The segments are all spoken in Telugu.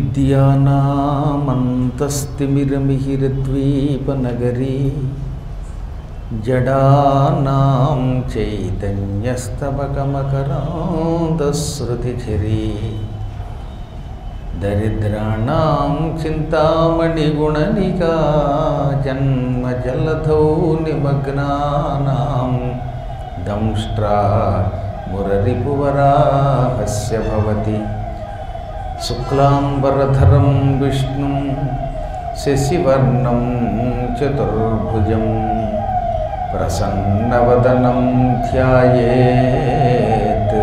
విద్యానామంతస్తిమిరమిహిరద్వీపనగరీ జడానాం చైతన్యస్తబకమకరాంతశ్రుతిఝరీ దరిద్రాణాం చింతామణిగుణనికా జన్మజలధౌ నిమగ్నానాం దంష్ట్రా మురరిపువరాహస్య భవతి శుక్లాంబరధరం విష్ణుం శశివర్ణం చతుర్భుజం ప్రసన్నవదనం ధ్యాయేత్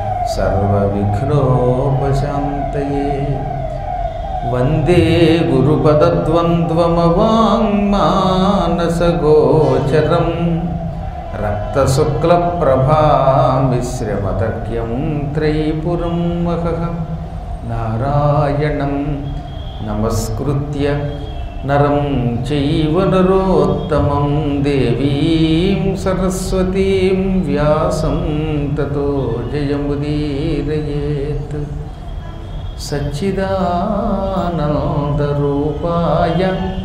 సర్వవిఘ్నోపశాంతయే వందే గురుపదద్వంద్వమవాంగ్మానసగోచరం రక్తశుక్లప్రభామిశ్రమతర్క్యం త్రైపురం మహః నారాయణం నమస్కృత్య నరం చైవ నరోత్తమం దేవీం సరస్వతీం వ్యాసం తతో జయముదీరయేత్ సచ్చిదానందరూపాయ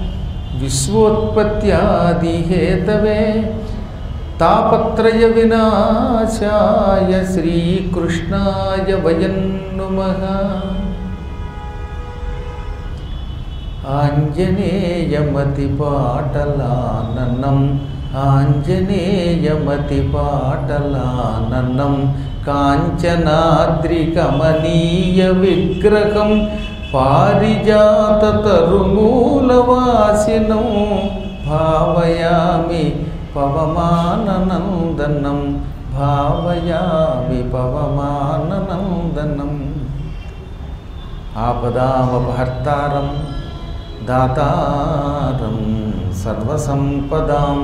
విశ్వోత్పత్యాదిహేతవే తాపత్రయ వినాశాయ శ్రీకృష్ణాయ వయం నుమః. ఆంజనేయమతిపాటలాననం ఆంజనేయమతిపాటలాననం కాంచనాద్రికమనీయ విగ్రహం పారిజాతతరుమూలవాసినం భావయామి పవమాననందనం భావయామి పవమాననందనం. ఆపదామపహర్తారం దాతారం సర్వసంపదాం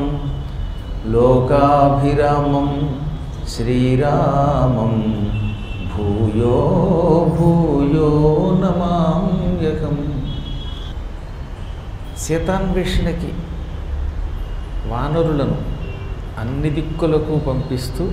లోకాభిరామం శ్రీరామం భూయో భూయో నమామ్యహం. సీతాన్వేషణకి వానరులను అన్ని దిక్కులకు పంపిస్తూ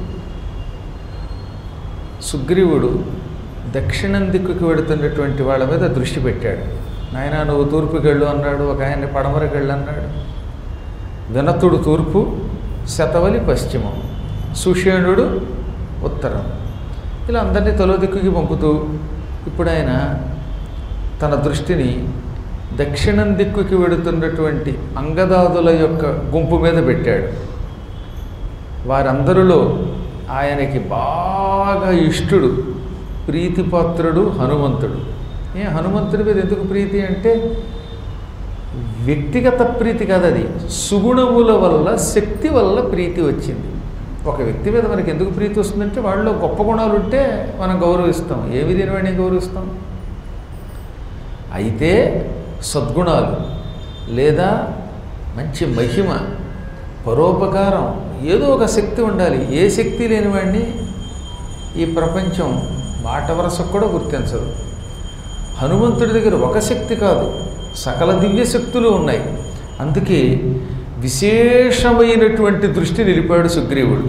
సుగ్రీవుడు దక్షిణం దిక్కుకి వెడుతున్నటువంటి వాళ్ళ మీద దృష్టి పెట్టాడు. నాయన నువ్వు తూర్పుకి వెళ్ళు అన్నాడు, ఒక ఆయన్ని పడమరకి వెళ్ళు అన్నాడు. వినతుడు తూర్పు, శతవలి పశ్చిమం, సుషేణుడు ఉత్తరం, ఇలా అందరినీ తలో దిక్కుకి పంపుతూ ఇప్పుడు ఆయన తన దృష్టిని దక్షిణం దిక్కుకి వెడుతున్నటువంటి అంగదాదుల యొక్క గుంపు మీద పెట్టాడు. వారందరిలో ఆయనకి బాగా ఇష్టుడు, ప్రీతిపాత్రుడు హనుమంతుడు. హనుమంతుడి మీద ఎందుకు ప్రీతి అంటే వ్యక్తిగత ప్రీతి కాదు, అది సుగుణముల వల్ల శక్తి వల్ల ప్రీతి వచ్చింది. ఒక వ్యక్తి మీద మనకి ఎందుకు ప్రీతి వస్తుందంటే వాళ్ళలో గొప్ప గుణాలు ఉంటే మనం గౌరవిస్తాం, ఏ విధమైన వాడిని గౌరవిస్తాం. అయితే సద్గుణాలు లేదా మంచి మహిమ, పరోపకారం, ఏదో ఒక శక్తి ఉండాలి. ఏ శక్తి లేని వాడిని ఈ ప్రపంచం మాట వరసకు కూడా గుర్తించదు. హనుమంతుడి దగ్గర ఒక శక్తి కాదు, సకల దివ్య శక్తులు ఉన్నాయి. అందుకే విశేషమైనటువంటి దృష్టి నిలిపాడు సుగ్రీవుడు.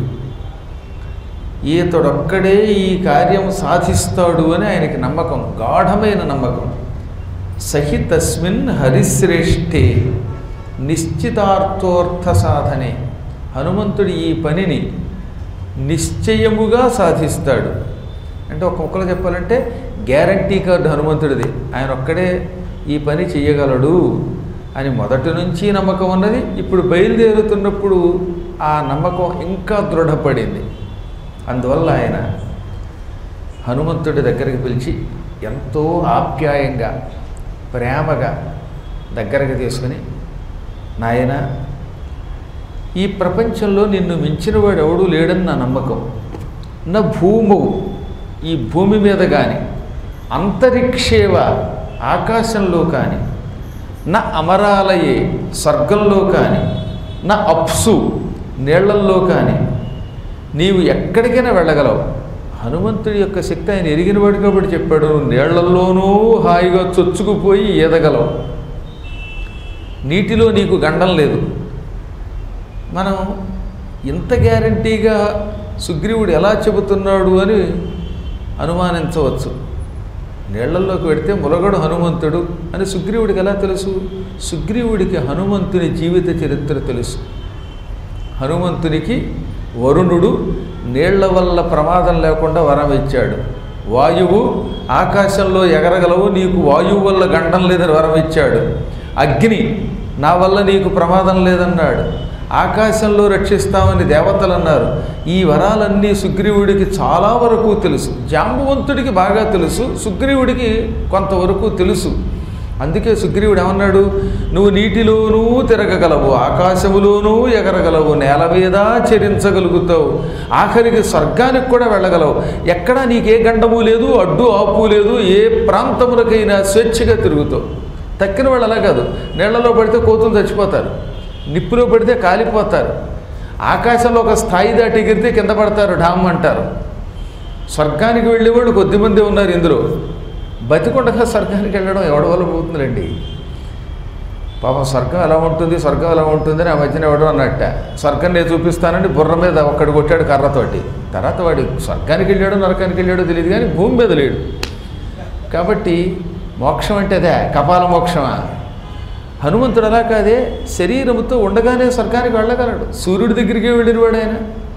ఈతడొక్కడే ఈ కార్యం సాధిస్తాడు అని ఆయనకి నమ్మకం, గాఢమైన నమ్మకం. సహి తస్మిన్ హరిశ్రేష్ఠే నిశ్చితార్థోర్థ సాధనే. హనుమంతుడు ఈ పనిని నిశ్చయముగా సాధిస్తాడు. అంటే ఒక ముక్కలో చెప్పాలంటే గ్యారంటీ కార్డు హనుమంతుడిది. ఆయన ఒక్కడే ఈ పని చెయ్యగలడు అని మొదటి నుంచి నమ్మకం ఉన్నది. ఇప్పుడు బయలుదేరుతున్నప్పుడు ఆ నమ్మకం ఇంకా దృఢపడింది. అందువల్ల ఆయన హనుమంతుడి దగ్గరికి పిలిచి ఎంతో ఆప్యాయంగా ప్రేమగా దగ్గరకు తీసుకుని, నాయన ఈ ప్రపంచంలో నిన్ను మించినవాడు ఎవడూ లేడని నా నమ్మకం. నా భూమౌ, ఈ భూమి మీద కానీ, అంతరిక్షేవ ఆకాశంలో కానీ, నా అమరాలయే స్వర్గంలో కానీ, నా అప్సు నీళ్లల్లో కానీ నీవు ఎక్కడికైనా వెళ్ళగలవు. హనుమంతుడి యొక్క శక్తి ఆయన ఎరిగినవాడు కాబట్టి చెప్పాడు, నీళ్లల్లోనూ హాయిగా చొచ్చుకుపోయి ఈదగలవు, నీటిలో నీకు గండం లేదు. మనం ఇంత గ్యారంటీగా సుగ్రీవుడు ఎలా చెబుతున్నాడు అని అనుమానించవచ్చు. నీళ్లలోకి పెడితే ములగడు హనుమంతుడు అని సుగ్రీవుడికి ఎలా తెలుసు? సుగ్రీవుడికి హనుమంతుని జీవిత చరిత్ర తెలుసు. హనుమంతునికి వరుణుడు నీళ్ల వల్ల ప్రమాదం లేకుండా వరం ఇచ్చాడు. వాయువు ఆకాశంలో ఎగరగలవు, నీకు వాయువు వల్ల గండం లేదని వరం ఇచ్చాడు. అగ్ని నా వల్ల నీకు ప్రమాదం లేదన్నాడు. ఆకాశంలో రక్షిస్తామని దేవతలు అన్నారు. ఈ వరాలన్నీ సుగ్రీవుడికి చాలా వరకు తెలుసు. జాంబవంతుడికి బాగా తెలుసు, సుగ్రీవుడికి కొంతవరకు తెలుసు. అందుకే సుగ్రీవుడు ఏమన్నాడు? నువ్వు నీటిలోనూ తిరగగలవు, ఆకాశములోనూ ఎగరగలవు, నేల మీద చరించగలుగుతావు, ఆఖరికి స్వర్గానికి కూడా వెళ్ళగలవు. ఎక్కడా నీకే గండము లేదు, అడ్డు ఆపు లేదు, ఏ ప్రాంతములకైనా స్వేచ్ఛగా తిరుగుతావు. తక్కిన వాళ్ళు అలా కాదు. నీళ్లలో పడితే కోతులు చచ్చిపోతారు, నిప్పులో పడితే కాలిపోతారు, ఆకాశంలో ఒక స్థాయి దాటి ఎగిరితే కింద పడతారు, ఢామ్ అంటారు. స్వర్గానికి వెళ్ళేవాళ్ళు కొద్దిమంది ఉన్నారు ఇందులో. బతికొండగా స్వర్గానికి వెళ్ళడం ఎవడి వల్ల పోతుందండి? పాపం స్వర్గం ఎలా ఉంటుంది, స్వర్గం ఎలా ఉంటుందని ఆ మధ్యన ఎవడో అన్నట్ట. స్వర్గం నేను చూపిస్తానండి బుర్ర మీద ఒక్కడు కొట్టాడు కర్రతోటి. తర్వాత వాడి స్వర్గానికి వెళ్ళాడో నరకానికి వెళ్ళాడో తెలియదు, కానీ భూమి మీద లేడు. కాబట్టి మోక్షం అంటే అదే, కపాల మోక్షమా? హనుమంతుడు అలా కాదే, శరీరముతో ఉండగానే స్వర్గానికి వెళ్ళగలడు. సూర్యుడి దగ్గరికి వెళ్ళినవాడు ఆయన.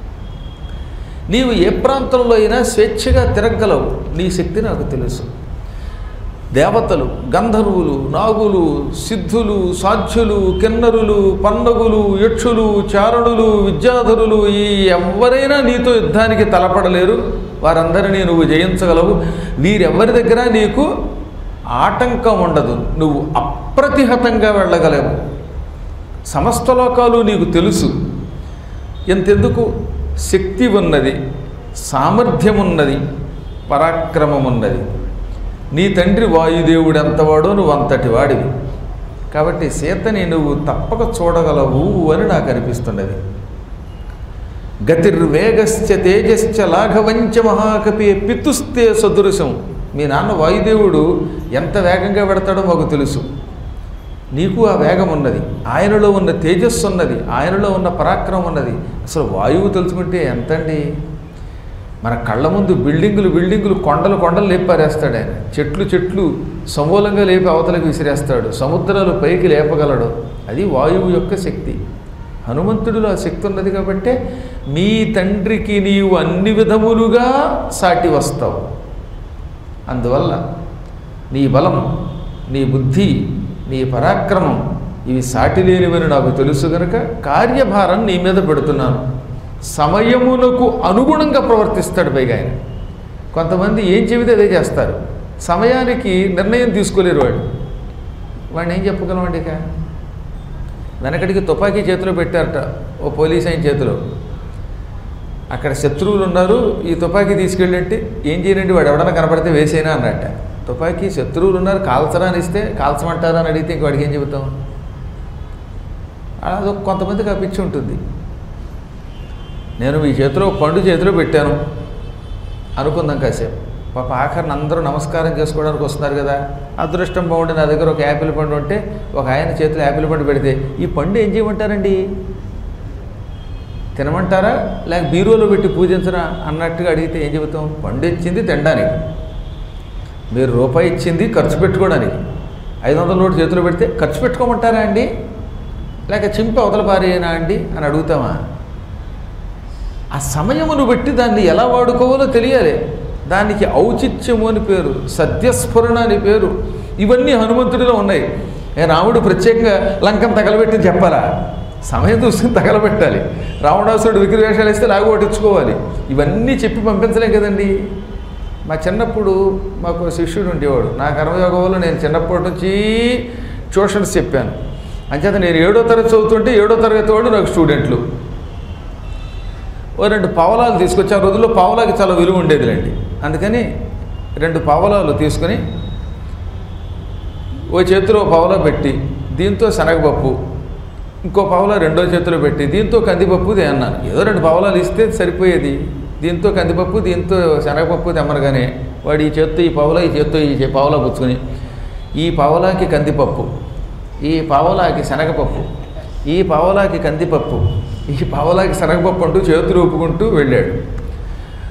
నీవు ఏ ప్రాంతంలో అయినా స్వేచ్ఛగా తిరగలవు, నీ శక్తి నాకు తెలుసు. దేవతలు, గంధర్వులు, నాగులు, సిద్ధులు, సాధ్యులు, కిన్నరులు, పన్నగులు, యక్షులు, చారణులు, విద్యాధరులు, ఈ ఎవరైనా నీతో యుద్ధానికి తలపడలేరు. వారందరినీ నువ్వు జయించగలవు. వీరెవ్వరి దగ్గర నీకు ఆటంకం ఉండదు. నువ్వు అప్రతిహతంగా వెళ్ళగలవు. సమస్త లోకాలు నీకు తెలుసు. ఎంతెందుకు, శక్తి ఉన్నది, సామర్థ్యం ఉన్నది, పరాక్రమం ఉన్నది. నీ తండ్రి వాయుదేవుడు ఎంతవాడో నువ్వు అంతటి వాడివి. కాబట్టి సీతని నువ్వు తప్పక చూడగలవు అని నాకు అనిపిస్తున్నది. గతిర్వేగశ్చ తేజశ్చ లాఘవంచ మహాకపి పితుస్తే సదృశం. మీ నాన్న వాయుదేవుడు ఎంత వేగంగా పెడతాడో మాకు తెలుసు. నీకు ఆ వేగం ఉన్నది, ఆయనలో ఉన్న తేజస్సు ఉన్నది, ఆయనలో ఉన్న పరాక్రమం ఉన్నది. అసలు వాయువు తెలుసుకుంటే ఎంతండి. మన కళ్ళ ముందు బిల్డింగులు కొండలు లేపి పారేస్తాడు ఆయన. చెట్లు సమూలంగా లేపి అవతలకు విసిరేస్తాడు. సముద్రాలు పైకి లేపగలడు. అది వాయువు యొక్క శక్తి. హనుమంతుడిలో ఆ శక్తి ఉన్నది కాబట్టి మీ తండ్రికి నీవు అన్ని విధములుగా సాటి వస్తావు. అందువల్ల నీ బలం, నీ బుద్ధి, నీ పరాక్రమం ఇవి సాటి లేనివని నాకు తెలుసు కనుక కార్యభారం నీ మీద పెడుతున్నాను. సమయమునకు అనుగుణంగా ప్రవర్తిస్తాడు. పైగా ఆయన కొంతమంది ఏం చెబితే అదే చేస్తారు. సమయానికి నిర్ణయం తీసుకోలేరు. వాడిని ఏం చెప్పగలమండి? ఇక వెనకడికి తుపాకీ చేతిలో పెట్టారట ఓ పోలీస్ ఆయన చేతిలో. అక్కడ శత్రువులు ఉన్నారు, ఈ తుపాకీ తీసుకెళ్ళంటే ఏం చేయనండి, వాడు ఎవడన్నా కనపడితే వేసేనా అన్నట్ట. తుపాకీ శత్రువులు ఉన్నారు, కాల్చరా అని ఇస్తే కాల్చమంటారా అని అడిగితే ఇంక వాడికి ఏం చెబుతాం? అదొక కొంతమందికి ఆ పిచ్చి ఉంటుంది. నేను మీ చేతిలో పండు చేతిలో పెట్టాను అనుకుందాం కాసేపు. పాప ఆఖరిని అందరూ నమస్కారం చేసుకోవడానికి వస్తున్నారు కదా. అదృష్టం బాగుండి నా దగ్గర ఒక యాపిల్ పండు ఉంటే ఒక ఆయన చేతిలో యాపిల్ పండు పెడితే ఈ పండు ఏం చేయమంటారండి? తినమంటారా లేక బీరువాలో పెట్టి పూజించరా అన్నట్టుగా అడిగితే ఏం చెబుతాం? పండు ఇచ్చింది తినడానికి, మీరు రూపాయి ఇచ్చింది ఖర్చు పెట్టుకోవడానికి. 500 నోటు చేతిలో పెడితే ఖర్చు పెట్టుకోమంటారా అండి లేక చింపి అవతల పారేనా అండి అని అడుగుతామా? ఆ సమయమును బట్టి దాన్ని ఎలా వాడుకోవాలో తెలియాలి. దానికి ఔచిత్యము అని పేరు, సద్యస్ఫురణ అని పేరు. ఇవన్నీ హనుమంతుడిలో ఉన్నాయి. రాముడు ప్రత్యేకంగా లంకను తగలబెట్టి చెప్పాలా? సమయం చూసుకుని తగలబెట్టాలి. రావణాసురుడు విగ్రహవేషాలు వేస్తే లాగు పట్టించుకోవాలి. ఇవన్నీ చెప్పి పంపించలేం కదండి. మా చిన్నప్పుడు మాకు శిష్యుడు ఉండేవాడు. నా కర్మయోగం వల్ల నేను చిన్నప్పటి నుంచి ట్యూషన్స్ చెప్పాను. అంచేత నేను 7వ తరగతి చదువుతుంటే 7వ తరగతి వాడు నాకు స్టూడెంట్లు. ఓ 2 పావలాలు తీసుకొచ్చి, ఆ రోజుల్లో పావలాకి చాలా విలువ ఉండేదిలేండి. అందుకని 2 పావలాలు తీసుకొని ఓ చేతిలో పావలా పెట్టి దీంతో శనగపప్పు, ఇంకో పావలా రెండో చేతిలో పెట్టి దీంతో కందిపప్పు అన్నాను. ఏదో 2 పావలాలు ఇస్తే సరిపోయేది. దీంతో కందిపప్పు, దీంతో శనగపప్పు తెమ్మనగానే వాడు ఈ చేత్తో ఈ పావలా, ఈ చేత్తో ఈ పావలా పుచ్చుకొని ఈ పావలాకి కందిపప్పు, ఈ పావలాకి శనగపప్పు, ఈ పావలాకి కందిపప్పు, ఈ పావలాకి శనగపప్పు అంటూ చేతులు ఊపుకుంటూ వెళ్ళాడు.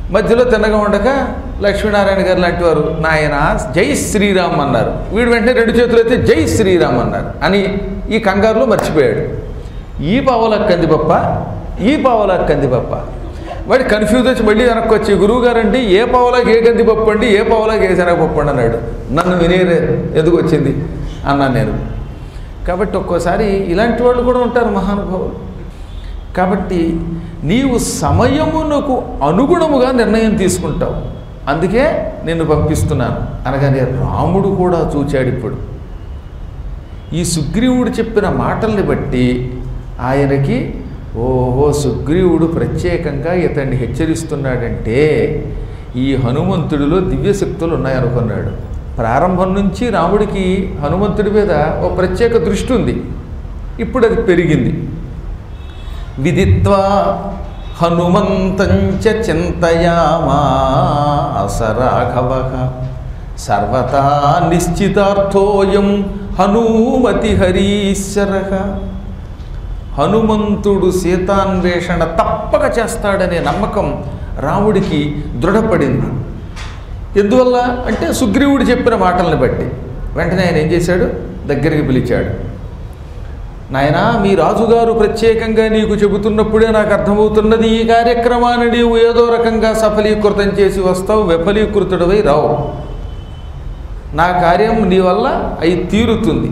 మధ్యలో తిన్నగా ఉండక లక్ష్మీనారాయణ గారు లాంటి వారు నాయన జై శ్రీరామ్ అన్నారు. వీడు వెంటనే 2 చేతులు అయితే జై శ్రీరామ్ అన్నారు అని ఈ కంగారులో మర్చిపోయాడు. ఈ పావలకు కందిపప్ప, ఈ పావలకు కందిపప్ప. వాడు కన్ఫ్యూజ్ వచ్చి మళ్ళీ వెనక్కి వచ్చి గురువు గారండి ఏ పావలాకి ఏ కందిపప్పు అండి, ఏ పావలాకి ఏ శనగపప్పు అండి అన్నాడు. నన్ను వినేరే ఎందుకు వచ్చింది అన్నాను నేను. కాబట్టి ఒక్కోసారి ఇలాంటి వాళ్ళు కూడా ఉంటారు మహానుభావులు. కాబట్టి నీవు సమయమునకు అనుగుణముగా నిర్ణయం తీసుకుంటావు, అందుకే నిన్ను పంపిస్తున్నాను అనగానే రాముడు కూడా చూచాడు. ఇప్పుడు ఈ సుగ్రీవుడు చెప్పిన మాటల్ని బట్టి ఆయనకి ఓహో సుగ్రీవుడు ప్రత్యేకంగా ఇతన్ని హెచ్చరిస్తున్నాడంటే ఈ హనుమంతుడిలో దివ్యశక్తులు ఉన్నాయనుకున్నాడు. ప్రారంభం నుంచి రాముడికి హనుమంతుడి మీద ఓ ప్రత్యేక దృష్టి ఉంది. ఇప్పుడు అది పెరిగింది. విదిత్వా హనుమంతంచ చింతయామాస రాఘవః సర్వతా నిశ్చితార్థోయం హనుమతి హరీశ్వరః. హనుమంతుడు సీతాన్వేషణ తప్పక చేస్తాడనే నమ్మకం రాముడికి దృఢపడింది. ఎందువల్ల అంటే సుగ్రీవుడు చెప్పిన మాటల్ని బట్టి. వెంటనే ఆయన ఏం చేశాడు, దగ్గరికి పిలిచాడు. నాయనా, మీ రాజుగారు ప్రత్యేకంగా నీకు చెబుతున్నప్పుడే నాకు అర్థమవుతున్నది, ఈ కార్యక్రమాన్ని నీవు ఏదో రకంగా సఫలీకృతం చేసి వస్తావు, విఫలీకృతుడవై రావు. నా కార్యం నీ వల్ల అయి తీరుతుంది.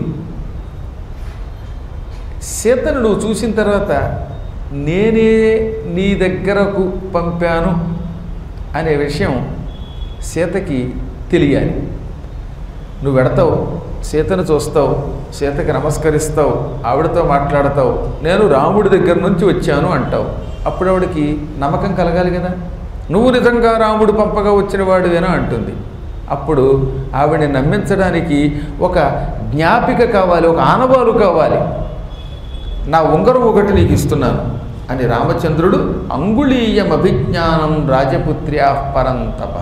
సీతను నువ్వు చూసిన తర్వాత నేనే నీ దగ్గరకు పంపాను అనే విషయం సీతకి తెలియాలి. నువ్వు వెడతావు, సీతను చూస్తావు, సీతకి నమస్కరిస్తావు, ఆవిడతో మాట్లాడతావు, నేను రాముడి దగ్గర నుంచి వచ్చాను అంటావు. అప్పుడు ఆవిడకి నమ్మకం కలగాలి కదా, నువ్వు నిజంగా రాముడు పంపగా వచ్చిన వాడివేనా అంటుంది. అప్పుడు ఆవిడని నమ్మించడానికి ఒక జ్ఞాపిక కావాలి, ఒక ఆనవాలు కావాలి. నా ఉంగరం ఒకటి నీకు ఇస్తున్నాను అని రామచంద్రుడు అంగుళీయం అభిజ్ఞానం రాజపుత్ర్యా పరంతప.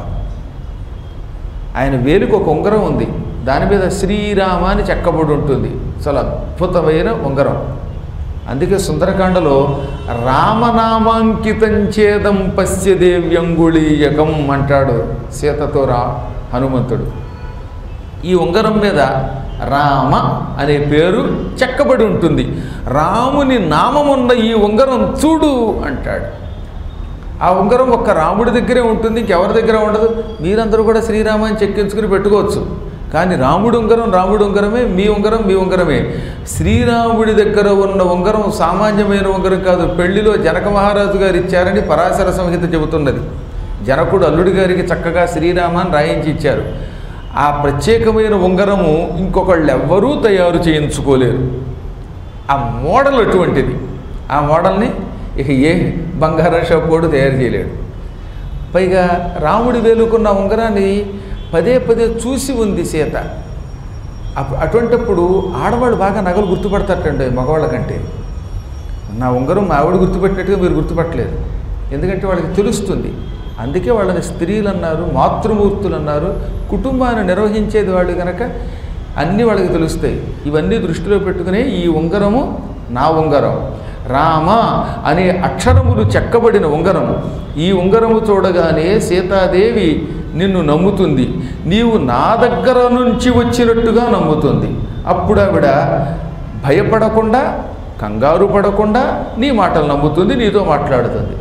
ఆయన వేలుకు ఒక ఉంగరం ఉంది, దాని మీద శ్రీరామ అని చెక్కబడి ఉంటుంది. చాలా అద్భుతమైన ఉంగరం. అందుకే సుందరకాండలో రామనామాంకితం చేదం పశ్యదేవ్యంగుళీయకం అంటాడు సీతతో హనుమంతుడు. ఈ ఉంగరం మీద రామ అనే పేరు చెక్కబడి ఉంటుంది. రాముని నామమున్న ఈ ఉంగరం చూడు అంటాడు. ఆ ఉంగరం ఒక్క రాముడి దగ్గరే ఉంటుంది, ఇంకెవరి దగ్గర ఉండదు. మీరందరూ కూడా శ్రీరామ అని చెక్కించుకుని పెట్టుకోవచ్చు, కానీ రాముడి ఉంగరం రాముడి ఉంగరమే, మీ ఉంగరం మీ ఉంగరమే. శ్రీరాముడి దగ్గర ఉన్న ఉంగరం సామాన్యమైన ఉంగరం కాదు. పెళ్లిలో జనక మహారాజు గారు ఇచ్చారని పరాశర సంహిత చెబుతున్నది. జనకుడు అల్లుడి గారికి చక్కగా శ్రీరామాన్ని రాయించి ఇచ్చారు. ఆ ప్రత్యేకమైన ఉంగరము ఇంకొకళ్ళు ఎవ్వరూ తయారు చేయించుకోలేరు. ఆ మోడల్ అటువంటిది. ఆ మోడల్ని ఇక ఏ బంగారం షాపోడు తయారు చేయలేడు. పైగా రాముడి వేలుకున్న ఉంగరాన్ని పదే పదే చూసి ఉంది సీత. అటువంటిప్పుడు ఆడవాళ్ళు బాగా నగలు గుర్తుపడతారటండి మగవాళ్ళ కంటే. నా ఉంగరం మా ఆవిడ గుర్తుపెట్టినట్టుగా మీరు గుర్తుపట్టలేదు, ఎందుకంటే వాళ్ళకి తెలుస్తుంది. అందుకే వాళ్ళని స్త్రీలు అన్నారు, మాతృమూర్తులు అన్నారు. కుటుంబాన్ని నిర్వహించేది వాళ్ళు కనుక అన్నీ వాళ్ళకి తెలుస్తాయి. ఇవన్నీ దృష్టిలో పెట్టుకునే ఈ ఉంగరము నా ఉంగరం, రామ అనే అక్షరములు చెక్కబడిన ఉంగరము. ఈ ఉంగరము చూడగానే సీతాదేవి నిన్ను నమ్ముతుంది, నీవు నా దగ్గర నుంచి వచ్చినట్టుగా నమ్ముతుంది. అప్పుడు ఆవిడ భయపడకుండా, కంగారు పడకుండా నీ మాటలు నమ్ముతుంది, నీతో మాట్లాడుతుంది.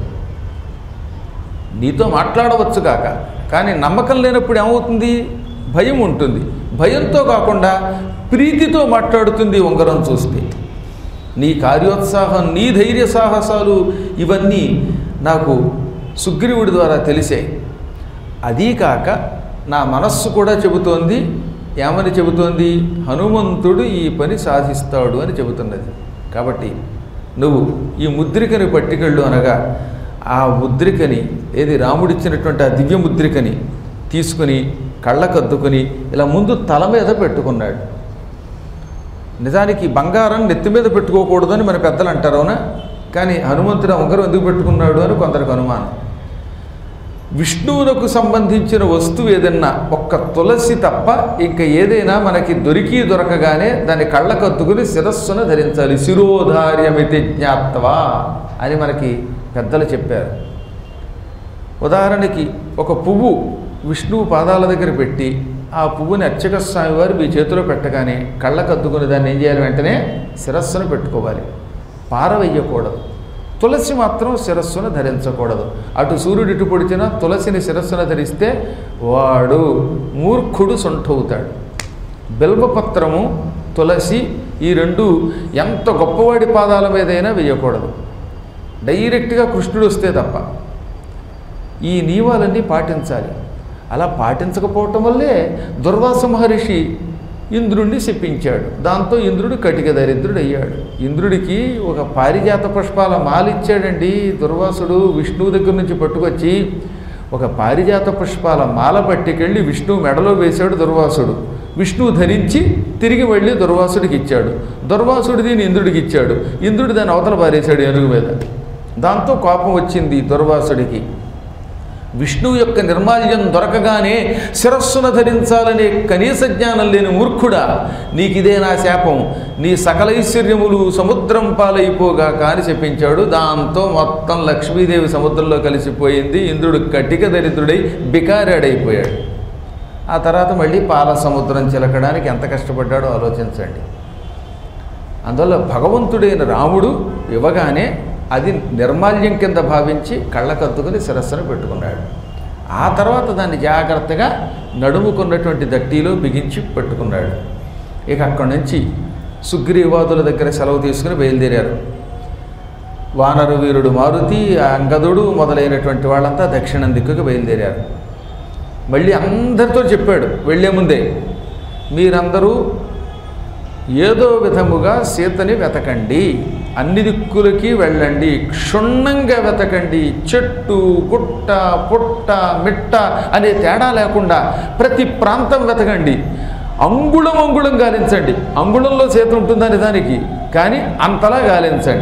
నీతో మాట్లాడవచ్చు కాక, కానీ నమ్మకం లేనప్పుడు ఏమవుతుంది, భయం ఉంటుంది. భయంతో కాకుండా ప్రీతితో మాట్లాడుతుంది ఉంగరం చూస్తే. నీ కార్యోత్సాహం, నీ ధైర్య సాహసాలు ఇవన్నీ నాకు సుగ్రీవుడి ద్వారా తెలిసాయి. అదీ కాక నా మనస్సు కూడా చెబుతోంది. ఏమని చెబుతోంది, హనుమంతుడు ఈ పని సాధిస్తాడు అని చెబుతున్నది. కాబట్టి నువ్వు ఈ ముద్రికని పట్టుకెళ్ళు అనగా ఆ ముద్రికని, ఏది రాముడిచ్చినటువంటి ఆ దివ్య ముద్రికని తీసుకుని కళ్ళకద్దుకుని ఇలా ముందు తల మీద పెట్టుకున్నాడు. నిజానికి బంగారం నెత్తి మీద పెట్టుకోకూడదు అని మన పెద్దలు అంటారు, అవునా? కానీ హనుమంతుడు ఉంగరం ఎందుకు పెట్టుకున్నాడు అని కొందరికి అనుమానం. విష్ణువునకు సంబంధించిన వస్తువు ఏదన్నా ఒక్క తులసి తప్ప ఇంకా ఏదైనా మనకి దొరకగానే దాన్ని కళ్ళకద్దుకుని శిరస్సును ధరించాలి. శిరోధార్యమితి జ్ఞాత్వా అని మనకి పెద్దలు చెప్పారు. ఉదాహరణకి ఒక పువ్వు విష్ణువు పాదాల దగ్గర పెట్టి ఆ పువ్వుని అర్చక స్వామి వారు మీ చేతిలో పెట్టగానే కళ్ళకు అద్దుకుని దాన్ని ఏం చేయాలి? వెంటనే శిరస్సును పెట్టుకోవాలి, పారవేయకూడదు. తులసి మాత్రం శిరస్సును ధరించకూడదు. అటు సూర్యుడు ఇటు పొడిచినా తులసిని శిరస్సును ధరిస్తే వాడు మూర్ఖుడు సొంటవుతాడు. బిల్వపత్రము తులసి ఈ రెండు ఎంత గొప్పవాడి పాదాల మీదైనా వేయకూడదు, డైరెక్ట్గా కృష్ణుడు వస్తే తప్ప. ఈ నియమాలన్నీ పాటించాలి. అలా పాటించకపోవటం వల్లే దుర్వాస మహర్షి ఇంద్రుడిని శపించాడు. దాంతో ఇంద్రుడు కటిక దరిద్రుడు అయ్యాడు. ఇంద్రుడికి ఒక పారిజాత పుష్పాల మాల ఇచ్చాడండి దుర్వాసుడు. విష్ణువు దగ్గర నుంచి పట్టుకొచ్చి ఒక పారిజాత పుష్పాల మాల పట్టుకెళ్ళి విష్ణువు మెడలో వేశాడు దుర్వాసుడు. విష్ణువు ధరించి తిరిగి వెళ్ళి దుర్వాసుడికి ఇచ్చాడు. దుర్వాసుడు దీన్ని ఇంద్రుడికి ఇచ్చాడు. ఇంద్రుడు దాన్ని అవతల పారేశాడు ఏనుగు మీద. దాంతో కోపం వచ్చింది దుర్వాసుడికి. విష్ణువు యొక్క నిర్మాల్యం దొరకగానే శిరస్సున ధరించాలనే కనీస జ్ఞానం లేని మూర్ఖుడా, నీకిదే నా శాపం, నీ సకలైశ్వర్యములు సముద్రం పాలైపోగాక అని చెప్పించాడు. దాంతో మొత్తం లక్ష్మీదేవి సముద్రంలో కలిసిపోయింది. ఇంద్రుడు కటిక దరిద్రుడై బికారాడైపోయాడు. ఆ తర్వాత మళ్ళీ పాల సముద్రం చిలకడానికి ఎంత కష్టపడ్డాడో ఆలోచించండి. అందువల్ల భగవంతుడైన రాముడు ఇవ్వగానే అది నిర్మాల్యం కింద భావించి కళ్ళకద్దుకుని శిరస్సును పెట్టుకున్నాడు. ఆ తర్వాత దాన్ని జాగ్రత్తగా నడుముకున్నటువంటి దట్టీలో బిగించి పెట్టుకున్నాడు. ఇక అక్కడి నుంచి సుగ్రీవాదుల దగ్గర సెలవు తీసుకుని బయలుదేరారు. వానర వీరుడు మారుతి, అంగదుడు మొదలైనటువంటి వాళ్ళంతా దక్షిణం దిక్కుకు బయలుదేరారు. మళ్ళీ అందరితో చెప్పాడు వెళ్ళే ముందే, మీరందరూ ఏదో విధముగా సీతని వెతకండి, అన్ని దిక్కులకి వెళ్ళండి, క్షుణ్ణంగా వెతకండి, చెట్టు గుట్ట పుట్ట మిట్ట అనే తేడా లేకుండా ప్రతి ప్రాంతం వెతకండి, అంగుళం అంగుళం గాలించండి. అంగుళంలో సీత ఉంటుందని దానికి, కానీ అంతలా గాలించండి.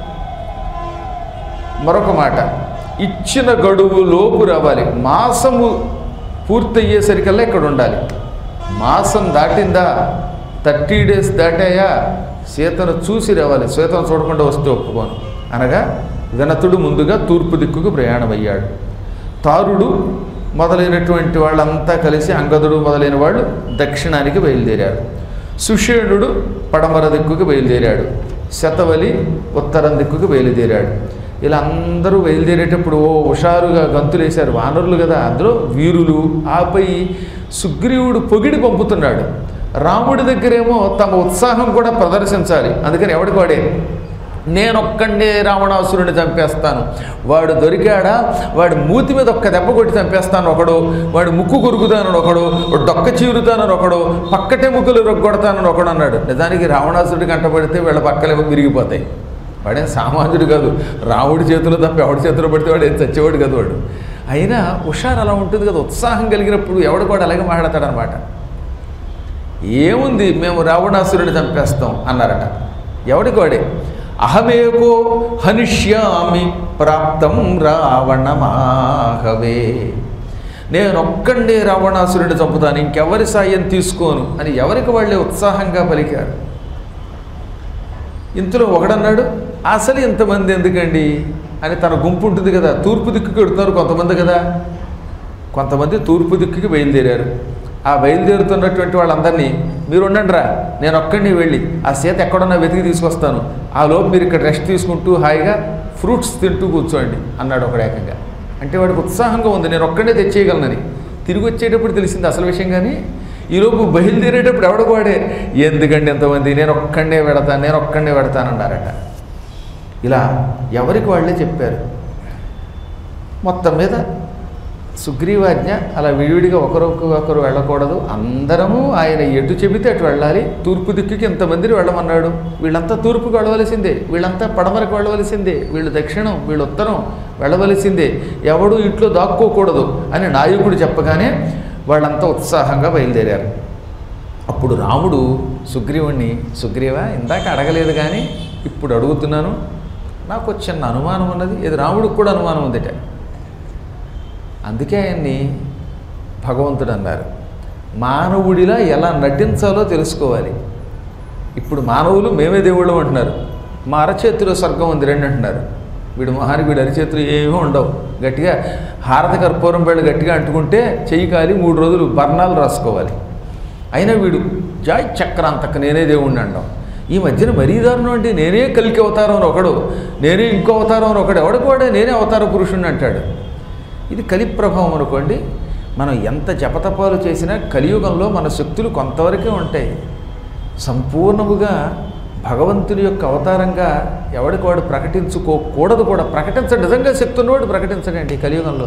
మరొక మాట, ఇచ్చిన గడువు లోపు రావాలి. మాసము పూర్తయ్యేసరికల్లా ఇక్కడ ఉండాలి. మాసం దాటిందా, 30 days దాటాయా, సీతను చూసి రావాలి. సీతను చూడకుండా వస్తే ఒప్పుకోను అనగా వినతుడు ముందుగా తూర్పు దిక్కుకు ప్రయాణమయ్యాడు. తారుడు మొదలైనటువంటి వాళ్ళంతా కలిసి, అంగదుడు మొదలైన వాళ్ళు దక్షిణానికి బయలుదేరారు. సుషేణుడు పడమర దిక్కుకు బయలుదేరాడు. శతవలి ఉత్తరం దిక్కుకు బయలుదేరాడు. ఇలా అందరూ బయలుదేరేటప్పుడు హుషారుగా గంతులేశారు. వానరులు కదా, అందులో వీరులు. ఆపై సుగ్రీవుడు పొగిడి పంపుతున్నాడు. రాముడి దగ్గరేమో తమ ఉత్సాహం కూడా ప్రదర్శించాలి. అందుకని ఎవడికి వాడే, నేనొక్కడే రావణాసురుడిని చంపేస్తాను, వాడు దొరికాడా వాడి మూతి మీద ఒక్క దెబ్బ కొట్టి చంపేస్తాను ఒకడు, వాడి ముక్కు కొరుకుతానని ఒకడు, డొక్క చీరుతానని ఒకడు, పక్కటే ముక్కులు రొగ్గొడతానని ఒకడు అన్నాడు. నిజానికి రావణాసురుడి కంటపడితే వీళ్ళ పక్కలేమో విరిగిపోతాయి. వాడేం సామాన్యుడు కాదు, రాముడి చేతిలో తప్ప ఎవడి చేతిలో పడితే వాడు ఏం చచ్చేవాడు కాదు వాడు. అయినా హుషారు అలా ఉంటుంది కదా, ఉత్సాహం కలిగినప్పుడు ఎవడు కూడా అలాగే మాట్లాడతాడనమాట. ఏముంది, మేము రావణాసురుడిని చంపేస్తాం అన్నారట. ఎవడికి వాడే, అహమేకో హనిష్యామి ప్రాప్తం రావణమాహవే, నేనొక్కండే రావణాసురుడిని చంపుతాను, ఇంకెవరి సాయం తీసుకోను అని ఎవరికి వాళ్ళే ఉత్సాహంగా పలికారు. ఇంతలో ఒకడన్నాడు, అసలు ఇంతమంది ఎందుకండి అని. తన గుంపు ఉంటుంది కదా, తూర్పు దిక్కుకి వెడుతున్నారు కొంతమంది కదా, కొంతమంది తూర్పు దిక్కుకి బయలుదేరారు. ఆ బయలుదేరుతున్నటువంటి వాళ్ళందరినీ, మీరు ఉండండిరా, నేను ఒక్కడిని వెళ్ళి ఆ సీత ఎక్కడున్నా వెతికి తీసుకొస్తాను, ఆ లోపు మీరు ఇక్కడ రెస్ట్ తీసుకుంటూ హాయిగా ఫ్రూట్స్ తింటూ కూర్చోండి అన్నాడు ఒకడు ఏకంగా. అంటే వాడికి ఉత్సాహంగా ఉంది, నేను ఒక్కడే తెచ్చేయగలనని. తిరిగి వచ్చేటప్పుడు తెలిసింది అసలు విషయం. కానీ ఈలోపు బయలుదేరేటప్పుడు ఎవడకు వాడే, ఎందుకండి ఎంతమంది, నేను ఒక్కడే పెడతానన్నారట. ఇలా ఎవరికి వాళ్ళే చెప్పారు. మొత్తం మీద సుగ్రీవాజ్ఞ అలా విడివిడిగా ఒకరు వెళ్ళకూడదు, అందరము ఆయన ఎటు చెబితే అటు వెళ్ళాలి. తూర్పు దిక్కుకి ఇంతమందిని వెళ్ళమన్నాడు, వీళ్ళంతా తూర్పుకు వెళ్ళవలసిందే, వీళ్ళంతా పడమరకు వెళ్ళవలసిందే, వీళ్ళు దక్షిణం వీళ్ళు ఉత్తరం వెళ్ళవలసిందే, ఎవడు ఇంట్లో దాక్కోకూడదు అని నాయకుడు చెప్పగానే వాళ్ళంతా ఉత్సాహంగా బయలుదేరారు. అప్పుడు రాముడు సుగ్రీవుణ్ణి, సుగ్రీవా ఇందాక అడగలేదు కానీ ఇప్పుడు అడుగుతున్నాను, నాకు చిన్న అనుమానం ఉన్నది. ఇది రాముడికి కూడా అనుమానం ఉందిట. అందుకే ఆయన్ని భగవంతుడు అన్నారు. మానవుడిలా ఎలా నటించాలో తెలుసుకోవాలి. ఇప్పుడు మానవులు మేమే దేవుళ్ళు అంటున్నారు, మా అరచేతిలో స్వర్గం ఉంది రండి అంటున్నారు. వీడి మొహానికి వీడి అరిచేతులు ఏమీ ఉండవు. గట్టిగా హారతి కర్పూరం బెళ్ళు గట్టిగా అంటుకుంటే చెయ్యి కాలి 3 రోజులు బర్ణాలు రాసుకోవాలి. అయినా వీడు జాయ్ చక్రాంతక నేనే దేవుణ్ణి అంటాం. ఈ మధ్యన మరీ దారుణం అంటే నేనే కలికి అవతారం అని ఒకడు, నేనే ఇంకో అవతారం అని ఒకడు, ఎవడికి వాడే నేనే అవతార పురుషుణ్ణి అంటాడు. ఇది కలి ప్రభావం అనుకోండి. మనం ఎంత జపతపాలు చేసినా కలియుగంలో మన శక్తులు కొంతవరకే ఉంటాయి. సంపూర్ణముగా భగవంతుని యొక్క అవతారంగా ఎవడికి వాడు ప్రకటించుకోకూడదు కూడా. ప్రకటించడు, నిజంగా శక్తి ఉన్నవాడు ప్రకటించడండి కలియుగంలో.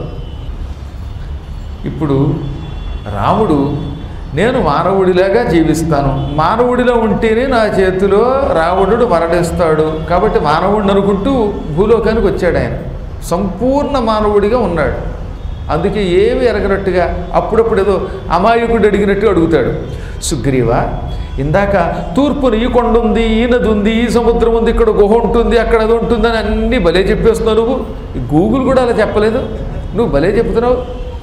ఇప్పుడు రాముడు నేను మానవుడిలాగా జీవిస్తాను, మానవుడిలో ఉంటేనే నా చేతిలో రావణుడు మరణిస్తాడు కాబట్టి మానవుడిని అనుకుంటూ భూలోకానికి వచ్చాడు. ఆయన సంపూర్ణ మానవుడిగా ఉన్నాడు. అందుకే ఏమి ఎరగనట్టుగా అప్పుడప్పుడు ఏదో అమాయకుడు అడిగినట్టు అడుగుతాడు. సుగ్రీవా, ఇందాక తూర్పున ఈ కొండ ఉంది, ఈ నది ఉంది, ఈ సముద్రం ఉంది, ఇక్కడ గుహ ఉంటుంది, అక్కడ అది ఉంటుందని అన్నీ భలే చెప్పేస్తున్నావు నువ్వు. ఈ గూగుల్ కూడా అలా చెప్పలేదు, నువ్వు భలే చెప్తున్నావు.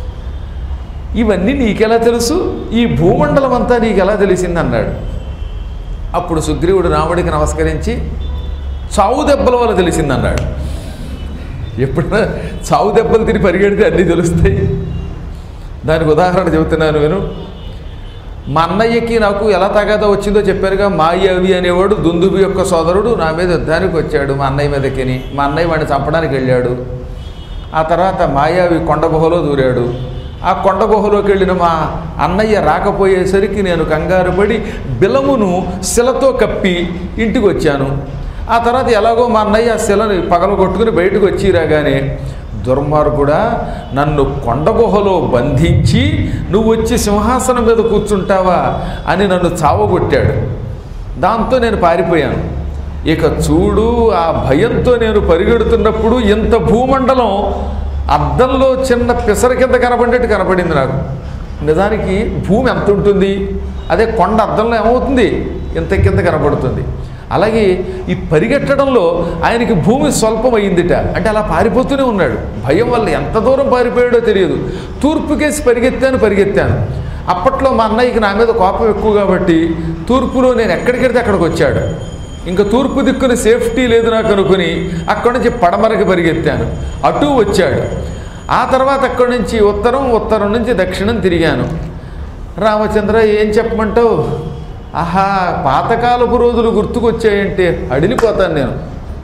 ఇవన్నీ నీకెలా తెలుసు, ఈ భూమండలం అంతా నీకు ఎలా తెలిసింది అన్నాడు. అప్పుడు సుగ్రీవుడు రాముడికి నమస్కరించి చావు దెబ్బల వల్ల తెలిసిందన్నాడు. ఎప్పుడైనా చావు దెబ్బలు తిని పరిగెడితే అన్నీ తెలుస్తాయి. దానికి ఉదాహరణ చెబుతున్నాను నేను. మా అన్నయ్యకి నాకు ఎలా తగాదా వచ్చిందో చెప్పారుగా. మాయావి అనేవాడు దుందుబి యొక్క సోదరుడు నా మీద యుద్ధానికి వచ్చాడు, మా అన్నయ్య మీదకిని. మా అన్నయ్య వాడిని చంపడానికి వెళ్ళాడు. ఆ తర్వాత మాయావి కొండ గుహలో దూరాడు. ఆ కొండ గుహలోకి వెళ్ళిన మా అన్నయ్య రాకపోయేసరికి నేను కంగారు పడి బిలమును శిలతో కప్పి ఇంటికి వచ్చాను. ఆ తర్వాత ఎలాగో మా అన్నయ్య ఆ శిలని పగలగొట్టుకుని బయటకు వచ్చి రాగానే, దుర్మార్గుడా, నన్ను కొండ గుహలో బంధించి నువ్వు వచ్చి సింహాసనం మీద కూర్చుంటావా అని నన్ను చావగొట్టాడు. దాంతో నేను పారిపోయాను. ఇక చూడు, ఆ భయంతో నేను పరిగెడుతున్నప్పుడు ఇంత భూమండలం అద్దంలో చిన్న పిసర కింద కనపడినట్టు కనపడింది నాకు. నిజానికి భూమి ఎంత ఉంటుంది, అదే కొండ అద్దంలో ఏమవుతుంది, ఇంత కింద కనపడుతుంది. అలాగే ఈ పరిగెట్టడంలో ఆయనకి భూమి స్వల్పమైందిట. అంటే అలా పారిపోతూనే ఉన్నాడు. భయం వల్ల ఎంత దూరం పారిపోయాడో తెలియదు. తూర్పుకేసి పరిగెత్తాను. అప్పట్లో మా అన్నయ్యకి నా మీద కోపం ఎక్కువ కాబట్టి తూర్పులో నేను ఎక్కడికెడితే అక్కడికి వచ్చాడు. ఇంకా తూర్పు దిక్కున సేఫ్టీ లేదు నాకు అనుకుని అక్కడి నుంచి పడమరకి పరిగెత్తాను. అటు వచ్చాడు. ఆ తర్వాత అక్కడి నుంచి ఉత్తరం నుంచి దక్షిణం తిరిగాను. రామచంద్ర, ఏం చెప్పమంటావు? ఆహా, పాతకాలపు రోజులు గుర్తుకొచ్చాయంటే అడిలిపోతాను నేను.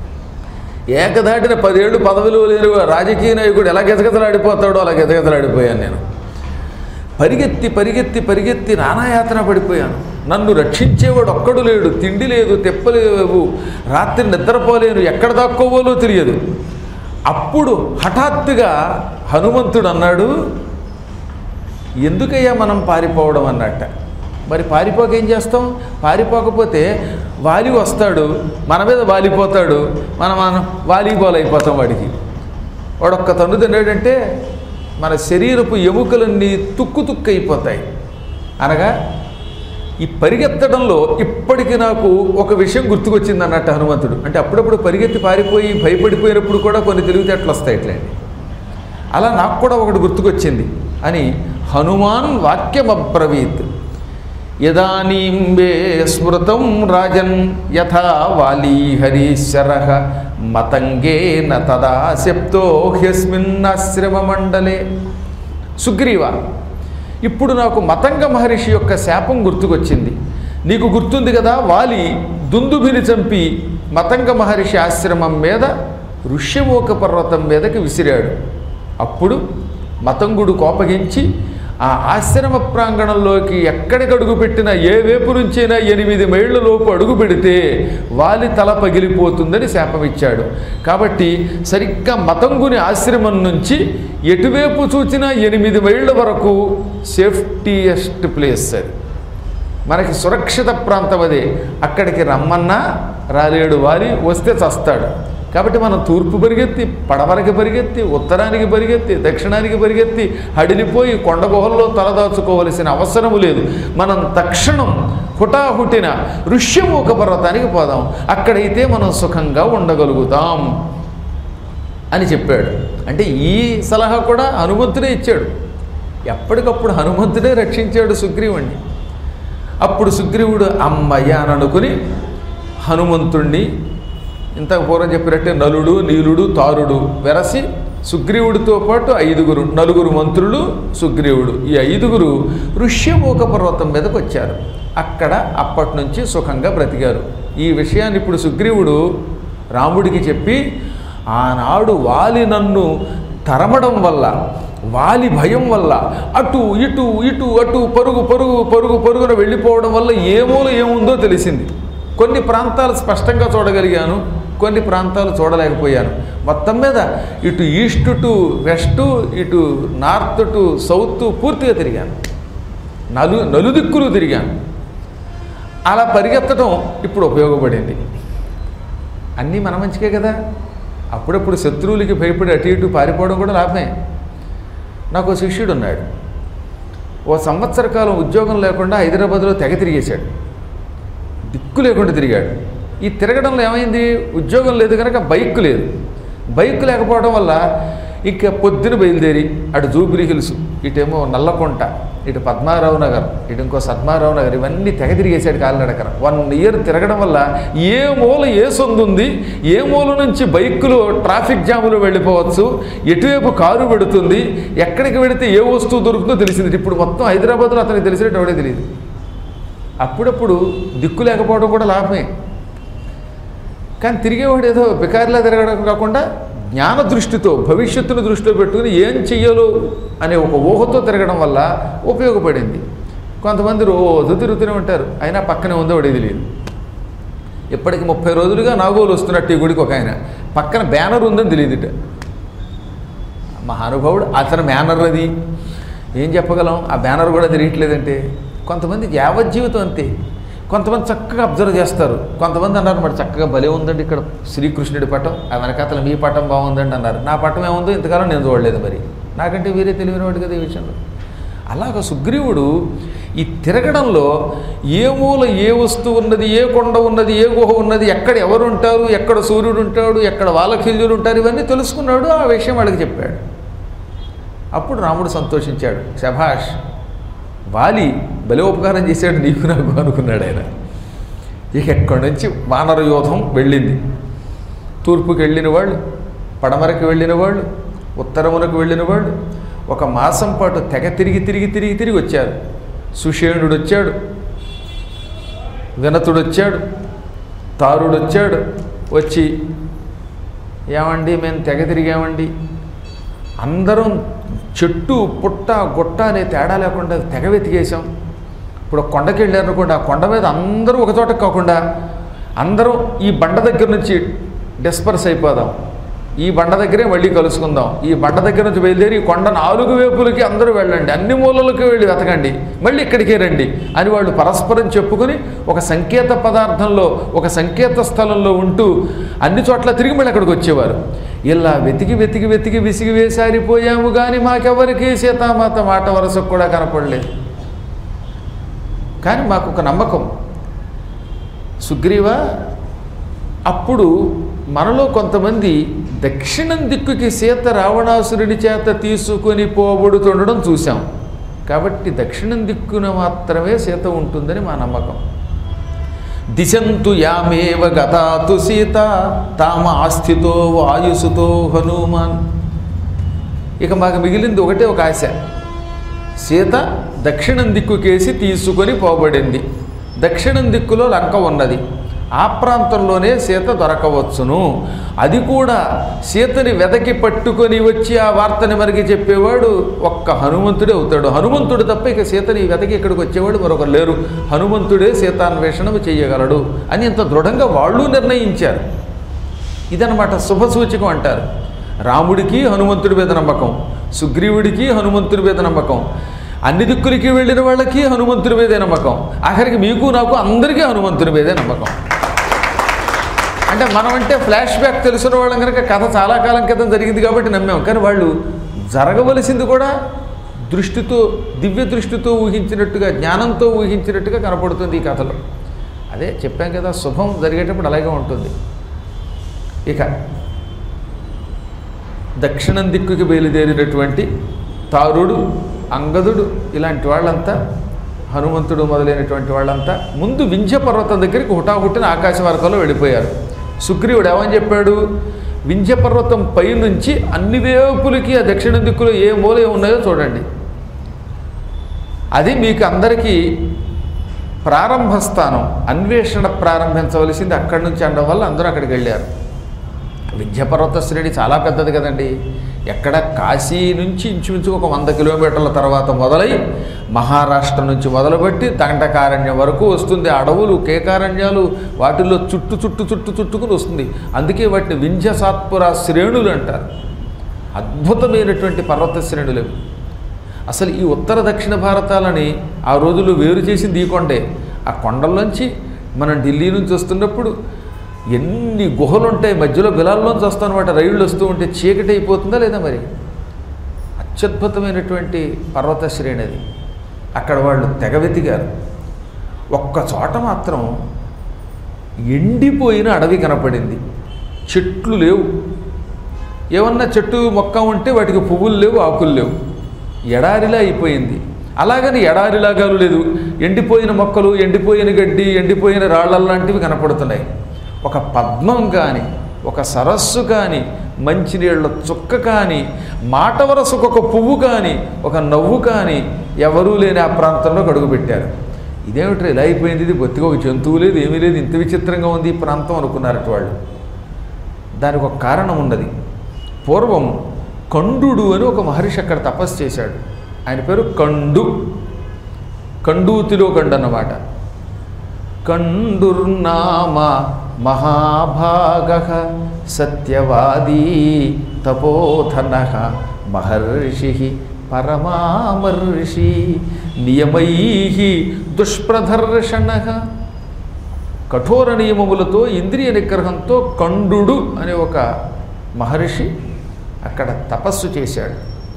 ఏకదాటిన 10 ఏళ్ళు పదవిలో లేని రాజకీయ నాయకుడు ఎలా గెజగెజలాడిపోతాడో అలా గెజగెజలాడిపోయాను నేను. పరిగెత్తి నానాయాతన పడిపోయాను. నన్ను రక్షించేవాడు ఒక్కడు లేడు. తిండి లేదు, తెప్పలేవు, రాత్రి నిద్రపోలేను, ఎక్కడ దాక్కోవాలో తెలియదు. అప్పుడు హఠాత్తుగా హనుమంతుడు అన్నాడు, ఎందుకయ్యా మనం పారిపోవడం అన్నట్ట. మరి పారిపోక ఏం చేస్తాం? పారిపోకపోతే వాలి వస్తాడు, మన మీద వాలిపోతాడు, మనం వాలీబాల్ అయిపోతాం వాడికి. వాడొక్క తన్ను తిన్నాడంటే మన శరీరపు ఎముకలన్నీ తుక్కు అయిపోతాయి. అనగా ఈ పరిగెత్తడంలో ఇప్పటికీ నాకు ఒక విషయం గుర్తుకొచ్చింది అన్నట్టు హనుమంతుడు. అంటే అప్పుడప్పుడు పరిగెత్తి పారిపోయి భయపడిపోయినప్పుడు కూడా కొన్ని తెలివితేటలు వస్తాయి ఇట్లండి. అలా నాకు కూడా ఒకటి గుర్తుకొచ్చింది అని హనుమాన్ వాక్యమబ్రవీత్. యదానీం వే స్మృతం రాజన్ యథా వాలీ హరీశ్వరః మతంగేన తదా శప్తో హ్యస్మిన్నాశ్రమ మండలే. సుగ్రీవ, ఇప్పుడు నాకు మతంగ మహర్షి యొక్క శాపం గుర్తుకొచ్చింది. నీకు గుర్తుంది కదా, వాలి దుందుభిని చంపి మతంగ మహర్షి ఆశ్రమం మీద ఋష్యమూక పర్వతం మీదకి విసిరాడు. అప్పుడు మతంగుడు కోపగించి ఆ ఆశ్రమ ప్రాంగణంలోకి ఎక్కడికి అడుగు పెట్టినా, ఏ వైపు నుంచైనా 8 మైళ్ళ లోపు అడుగు పెడితే వాలి తల పగిలిపోతుందని శాపమిచ్చాడు. కాబట్టి సరిగ్గా మతంగుని ఆశ్రమం నుంచి ఎటువైపు చూచినా 8 మైళ్ళ వరకు సేఫ్టీయెస్ట్ ప్లేస్ అది. మనకి సురక్షిత ప్రాంతం అదే. అక్కడికి రమ్మన్నా రాలేడు వాలి, వస్తే చస్తాడు. కాబట్టి మనం తూర్పు పరిగెత్తి, పడమరకి పరిగెత్తి, ఉత్తరానికి పరిగెత్తి, దక్షిణానికి పరిగెత్తి హడిలిపోయి కొండ గుహల్లో తలదాచుకోవలసిన అవసరము లేదు. మనం తక్షణం హుటాహుటిన ఋష్యమూక పర్వతానికి పోదాం, అక్కడైతే మనం సుఖంగా ఉండగలుగుతాం అని చెప్పాడు. అంటే ఈ సలహా కూడా హనుమంతుడే ఇచ్చాడు. ఎప్పటికప్పుడు హనుమంతుడే రక్షించాడు సుగ్రీవుణ్ణి. అప్పుడు సుగ్రీవుడు అమ్మయ్య అని అనుకుని హనుమంతుణ్ణి ఇంతకు పూర్వం చెప్పినట్టే నలుడు, నీలుడు, తారుడు వెరసి సుగ్రీవుడితో పాటు 5 నలుగురు మంత్రులు, సుగ్రీవుడు, ఈ 5 ఋష్యమూక పర్వతం మీదకి వచ్చారు. అక్కడ అప్పటి నుంచి సుఖంగా బ్రతికారు. ఈ విషయాన్ని ఇప్పుడు సుగ్రీవుడు రాముడికి చెప్పి, ఆనాడు వాలి నన్ను తరమడం వల్ల, వాలి భయం వల్ల అటు ఇటు ఇటు అటు పరుగు పరుగు పరుగు పరుగున వెళ్ళిపోవడం వల్ల ఏమూలో ఏముందో తెలిసింది. కొన్ని ప్రాంతాలు స్పష్టంగా చూడగలిగాను, కొన్ని ప్రాంతాలు చూడలేకపోయాను. మొత్తం మీద ఇటు ఈస్ట్ టు వెస్ట్, ఇటు నార్త్ టు సౌత్ పూర్తిగా తిరిగాను. నలుదిక్కులు తిరిగాను. అలా పరిగెత్తడం ఇప్పుడు ఉపయోగపడింది. అన్నీ మన మంచికే కదా. అప్పుడప్పుడు శత్రువులకి భయపడి అటు ఇటు పారిపోవడం కూడా లాభమే. నాకు శిష్యుడు ఉన్నాడు. ఓ సంవత్సర కాలం ఉద్యోగం లేకుండా హైదరాబాద్లో తెగ తిరిగేశాడు. దిక్కు లేకుండా తిరిగాడు. ఈ తిరగడంలో ఏమైంది, ఉద్యోగం లేదు కనుక బైక్ లేదు. బైక్ లేకపోవడం వల్ల ఇక పొద్దున బయలుదేరి అటు జూబ్లీ హిల్స్, ఇటేమో నల్లకొంట, ఇటు పద్మారావు నగర్, ఇటు ఇంకో సద్మారావు నగర్, ఇవన్నీ తెగ తిరిగేశాడు కాలినడకన. 1 ఇయర్ తిరగడం వల్ల ఏ మూల ఏ సొందు ఉంది, ఏ మూల నుంచి బైకులు ట్రాఫిక్ జాములో వెళ్ళిపోవచ్చు, ఎటువైపు కారు పెడుతుంది, ఎక్కడికి వెళితే ఏ వస్తువు దొరుకుతుందో తెలిసింది. ఇప్పుడు మొత్తం హైదరాబాద్లో అతనికి తెలిసినట్టు ఎవడే తెలియదు. అప్పుడప్పుడు దిక్కు లేకపోవడం కూడా లాభమే. కానీ తిరిగేవాడు ఏదో బికారిలా తిరగడం కాకుండా జ్ఞాన దృష్టితో, భవిష్యత్తును దృష్టిలో పెట్టుకుని ఏం చెయ్యాలో అనే ఒక ఊహతో తిరగడం వల్ల ఉపయోగపడింది. కొంతమంది రోజు తిరుగుతూనే ఉంటారు, అయినా పక్కనే ఉందో వాడికి తెలియదు. ఇప్పటికి 30 రోజులుగా నాగోలు వస్తున్నట్టు ఈ గుడికి ఒక ఆయన, పక్కన బ్యానర్ ఉందని తెలియదుట. మహానుభావుడు, అతను బ్యానర్ అది ఏం చెప్పగలం. ఆ బ్యానర్ కూడా తిరగట్లేదంటే కొంతమంది యావజ్జీవితం అంతే. కొంతమంది చక్కగా అబ్జర్వ్ చేస్తారు. కొంతమంది అన్నారు మరి చక్కగా భలే ఉందండి ఇక్కడ శ్రీకృష్ణుడి పటం, ఆ వెనకాతల మీ పటం బాగుందండి అన్నారు. నా పటం ఏముందో ఇంతకాలం నేను చూడలేదు, మరి నాకంటే వీరే తెలివినవాడు కదా ఈ విషయంలో. అలాగ సుగ్రీవుడు ఈ తిరగడంలో ఏ మూల ఏ వస్తువు ఉన్నది, ఏ కొండ ఉన్నది, ఏ గుహ ఉన్నది, ఎక్కడ ఎవరు ఉంటారు, ఎక్కడ సూర్యుడు ఉంటాడు, ఎక్కడ వాలఖిల్యులు ఉంటారు, ఇవన్నీ తెలుసుకున్నాడు. ఆ విషయం వాళ్ళకి చెప్పాడు. అప్పుడు రాముడు సంతోషించాడు. శభాష్, వాలి బలి ఉపకారం చేశాడు నీకు నాకు అనుకున్నాడు ఆయన. ఇక ఎక్కడి నుంచి వానర యోధం వెళ్ళింది. తూర్పుకి వెళ్ళిన వాళ్ళు, పడమరకు వెళ్ళిన వాళ్ళు, ఉత్తరమునకు వెళ్ళిన వాళ్ళు 1 మాసం పాటు తెగ తిరిగి తిరిగి తిరిగి తిరిగి వచ్చారు. సుషేణుడు వచ్చాడు, వినతుడు వచ్చాడు, తారుడు వచ్చాడు. వచ్చి ఏమండి మేము తెగ తిరిగామండి, అందరం చెట్టు పుట్ట గుట్ట అనే తేడా లేకుండా తెగ వెతికేసాం. ఇప్పుడు కొండకి వెళ్ళారనుకోండి, ఆ కొండ మీద అందరూ ఒక చోటకి కాకుండా అందరూ ఈ బండ దగ్గర నుంచి డిస్పర్స్ అయిపోదాం, ఈ బండ దగ్గరే మళ్ళీ కలుసుకుందాం, ఈ బండ దగ్గర నుంచి బయలుదేరి ఈ కొండ 4 వైపులకి అందరూ వెళ్ళండి, అన్ని మూలలకి వెళ్ళి వెతకండి, మళ్ళీ ఇక్కడికే రండి అని వాళ్ళు పరస్పరం చెప్పుకొని ఒక సంకేత పదార్థంలో, ఒక సంకేత స్థలంలో ఉంటూ అన్ని చోట్ల తిరిగి మళ్ళీ అక్కడికి వచ్చేవారు. ఇలా వెతికి వెతికి వెతికి విసిగి వేసారిపోయాము, కానీ మాకెవరికి సీతామాత మాట వరసకు కూడా కనపడలేదు. కానీ మాకు ఒక నమ్మకం, సుగ్రీవ అప్పుడు మనలో కొంతమంది దక్షిణం దిక్కుకి సీత రావణాసురుడి చేత తీసుకొని పోబడుతుండడం చూసాం. కాబట్టి దక్షిణం దిక్కున మాత్రమే సీత ఉంటుందని మా నమ్మకం. దిశంతు యామేవ గతాతు సీత తామ ఆస్థితో వాయుసుతో హనుమాన్. ఇక మాకు మిగిలింది ఒకటే ఒక ఆశ, సీత దక్షిణం దిక్కుకేసి తీసుకొని పోబడింది. దక్షిణం దిక్కులో లంక ఉన్నది, ఆ ప్రాంతంలోనే సీత దొరకవచ్చును. అది కూడా సీతని వెదకి పట్టుకొని వచ్చి ఆ వార్తని మనకి చెప్పేవాడు ఒక్క హనుమంతుడే అవుతాడు. హనుమంతుడు తప్ప ఇక సీతని వెదకి ఇక్కడికి వచ్చేవాడు మరొకరు లేరు. హనుమంతుడే సీతాన్వేషణం చేయగలడు అని ఇంత దృఢంగా వాళ్ళు నిర్ణయించారు. ఇదనమాట శుభసూచకం అంటారు. రాముడికి హనుమంతుడి మీద నమ్మకం, సుగ్రీవుడికి హనుమంతుడి మీద నమ్మకం, అన్ని దిక్కులకి వెళ్ళిన వాళ్ళకి హనుమంతుడి మీదే నమ్మకం, ఆఖరికి మీకు నాకు అందరికీ హనుమంతుడి మీదే నమ్మకం. అంటే మనం అంటే ఫ్లాష్ బ్యాక్ తెలుసున్న వాళ్ళం కనుక కథ చాలా కాలం క్రితం జరిగింది కాబట్టి నమ్మాం. కానీ వాళ్ళు జరగవలసింది కూడా దృష్టితో, దివ్య దృష్టితో ఊహించినట్టుగా, జ్ఞానంతో ఊహించినట్టుగా కనపడుతుంది ఈ కథలో. అదే చెప్పాం కదా, శుభం జరిగేటప్పుడు అలాగే ఉంటుంది. ఇక దక్షిణం దిక్కుకి బయలుదేరినటువంటి తారుడు, అంగదుడు ఇలాంటి వాళ్ళంతా, హనుమంతుడు మొదలైనటువంటి వాళ్ళంతా ముందు వింధ్య పర్వతం దగ్గరికి హుటాహుట్టిన ఆకాశ మార్గంలో వెళ్ళిపోయారు. సుగ్రీవుడు ఏమని చెప్పాడు? వింధ్యపర్వతం పైనుంచి అన్ని వేపులకి ఆ దక్షిణ దిక్కులో ఏ మూల ఉన్నాయో చూడండి, అది మీకు అందరికీ ప్రారంభ స్థానం, అన్వేషణ ప్రారంభించవలసింది అక్కడి నుంచి అనడం వల్ల అందరూ అక్కడికి వెళ్ళారు. వింధ్యపర్వత శ్రేణి చాలా పెద్దది కదండి. ఎక్కడ కాశీ నుంచి ఇంచుమించు ఒక 100 కిలోమీటర్ల తర్వాత మొదలై మహారాష్ట్ర నుంచి మొదలుపెట్టి దండకారణ్యం వరకు వస్తుంది. అడవులు, కేకారణ్యాలు, వాటిల్లో చుట్టుకుని వస్తుంది. అందుకే వాటిని వింధ్య సాత్పుర శ్రేణులు అంటారు. అద్భుతమైనటువంటి పర్వత శ్రేణులు. అసలు ఈ ఉత్తర దక్షిణ భారతాలని ఆ రోజుల్లో వేరు చేసింది ఈ కొండే. ఆ కొండల్లోంచి మనం ఢిల్లీ నుంచి వస్తున్నప్పుడు ఎన్ని గుహలు ఉంటాయి, మధ్యలో బిలాల్లోంచి వస్తానమాట రైళ్ళు వస్తూ ఉంటే చీకటి అయిపోతుందా లేదా? మరి అత్యద్భుతమైనటువంటి పర్వత శ్రేణి అది. అక్కడ వాళ్ళు తెగ వెతికారు. ఒక్క చోట మాత్రం ఎండిపోయిన అడవి కనపడింది. చెట్లు లేవు, ఏమన్నా చెట్టు మొక్క ఉంటే వాటికి పువ్వులు లేవు, ఆకులు లేవు, ఎడారిలా అయిపోయింది. అలాగని ఎడారిలాగాలు లేదు, ఎండిపోయిన మొక్కలు, ఎండిపోయిన గడ్డి, ఎండిపోయిన రాళ్ళల్లాంటివి కనపడుతున్నాయి. ఒక పద్మం కానీ, ఒక సరస్సు కానీ, మంచినీళ్ళ చుక్క కానీ, మాట వరసకు ఒక పువ్వు కానీ, ఒక నవ్వు కానీ ఎవరూ లేని ఆ ప్రాంతంలో అడుగుపెట్టారు. ఇదేమిటి ఇలా అయిపోయింది, ఇది బొత్తిగా ఒక జంతువు లేదు, ఏమీ లేదు, ఇంత విచిత్రంగా ఉంది ఈ ప్రాంతం అనుకున్నారట వాళ్ళు. దానికి ఒక కారణం ఉన్నది. పూర్వం కండుడు అని ఒక మహర్షి అక్కడ తపస్సు చేశాడు. ఆయన పేరు కండు, కండూతిలో కండు అన్నమాట. కండుర్నామ మహాభాగ సత్యవాదీ తపోధన మహర్షి పరమామర్షి నియమై దుష్ప్రదర్శన. కఠోర నియమములతో ఇంద్రియ నిగ్రహంతో కండుడు అనే ఒక మహర్షి అక్కడ తపస్సు చేశాడు.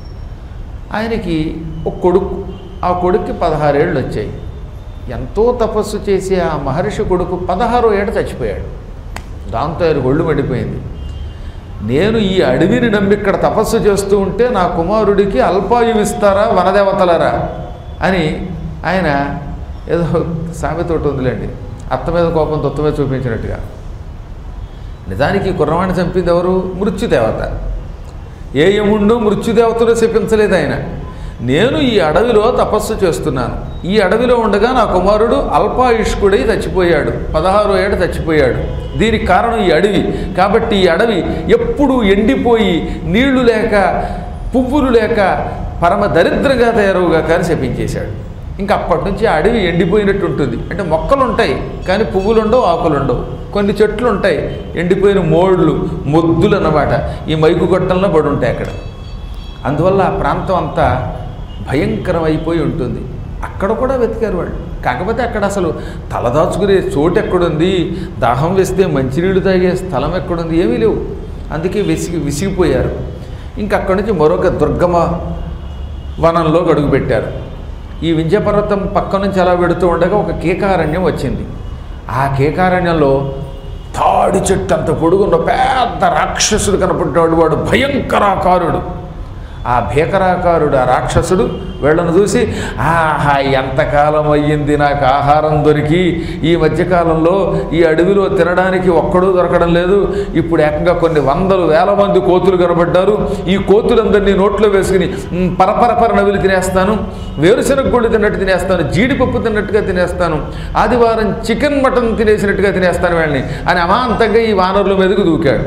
ఆయనకి ఒక కొడుకు, ఆ కొడుక్కి 16 ఏళ్ళు వచ్చాయి. ఎంతో తపస్సు చేసి ఆ మహర్షి కొడుకు 16వ ఏట చచ్చిపోయాడు. దాంతో ఆయన ఒళ్ళు మండిపోయింది. నేను ఈ అడవిని నమ్మి ఇక్కడ తపస్సు చేస్తూ ఉంటే నా కుమారుడికి అల్పాయువిస్తారా వనదేవతలరా అని ఆయన ఏదో సామెత ఒకటి ఉందిలేండి, అత్త మీద కోపం తొత్త మీద చూపించినట్టుగా. నిజానికి కుర్రవాణ్ణి చంపింది ఎవరు? మృత్యుదేవత. ఏ యముండు మృత్యుదేవతలో శపించలేదు ఆయన. నేను ఈ అడవిలో తపస్సు చేస్తున్నాను, ఈ అడవిలో ఉండగా నా కుమారుడు అల్పాయుష్కుడై చచ్చిపోయాడు, 16వ ఏట చచ్చిపోయాడు. దీనికి కారణం ఈ అడవి. కాబట్టి ఈ అడవి ఎప్పుడూ ఎండిపోయి నీళ్లు లేక పువ్వులు లేక పరమ దరిద్రంగా తయారుగా కానీ శపించేశాడు. ఇంకా అప్పటి నుంచి ఆ అడవి ఎండిపోయినట్టు ఉంటుంది. అంటే మొక్కలు ఉంటాయి కానీ పువ్వులు ఉండవు, ఆకులు ఉండవు. కొన్ని చెట్లు ఉంటాయి, ఎండిపోయిన మోళ్ళు, మొద్దులు అన్నమాట. ఈ మైకు గొట్టంలో పడి ఉంటాయి అక్కడ. అందువల్ల ఆ ప్రాంతం అంతా భయంకరం అయిపోయి ఉంటుంది. అక్కడ కూడా వెతికారు వాళ్ళు. కాకపోతే అక్కడ అసలు తలదాచుకునే చోటు ఎక్కడుంది, దాహం వేస్తే మంచినీళ్ళు తాగే స్థలం ఎక్కడుంది, ఏమీ లేవు. అందుకే విసిగిపోయారు. ఇంకా అక్కడి నుంచి మరొక దుర్గమ వనంలో అడుగుపెట్టారు. ఈ వింధ్యపర్వతం పక్క నుంచి అలా పెడుతూ ఉండగా ఒక కేకారణ్యం వచ్చింది. ఆ కేకారణ్యంలో తాడి చెట్టు అంత పొడుగున్న పెద్ద రాక్షసుడు కనపడ్డాడు. వాడు భయంకరాకారుడు. ఆ భీకరాకారుడు, ఆ రాక్షసుడు వీళ్ళను చూసి, ఆహా ఎంతకాలం అయ్యింది నాకు ఆహారం దొరికి, ఈ మధ్యకాలంలో ఈ అడవిలో తినడానికి ఒక్కడూ దొరకడం లేదు, ఇప్పుడు ఏకంగా కొన్ని 100,000 మంది కోతులు కనబడ్డారు, ఈ కోతులందరినీ నోట్లో వేసుకుని పరపరపర నవిలి తినేస్తాను, వేరుశనగ గుళ్ళు తిన్నట్టు తినేస్తాను, జీడిపప్పు తిన్నట్టుగా తినేస్తాను, ఆదివారం చికెన్ మటన్ తినేసినట్టుగా తినేస్తాను వీళ్ళని అని అమాంతంగా ఈ వానరుల మీదకు దూకాడు.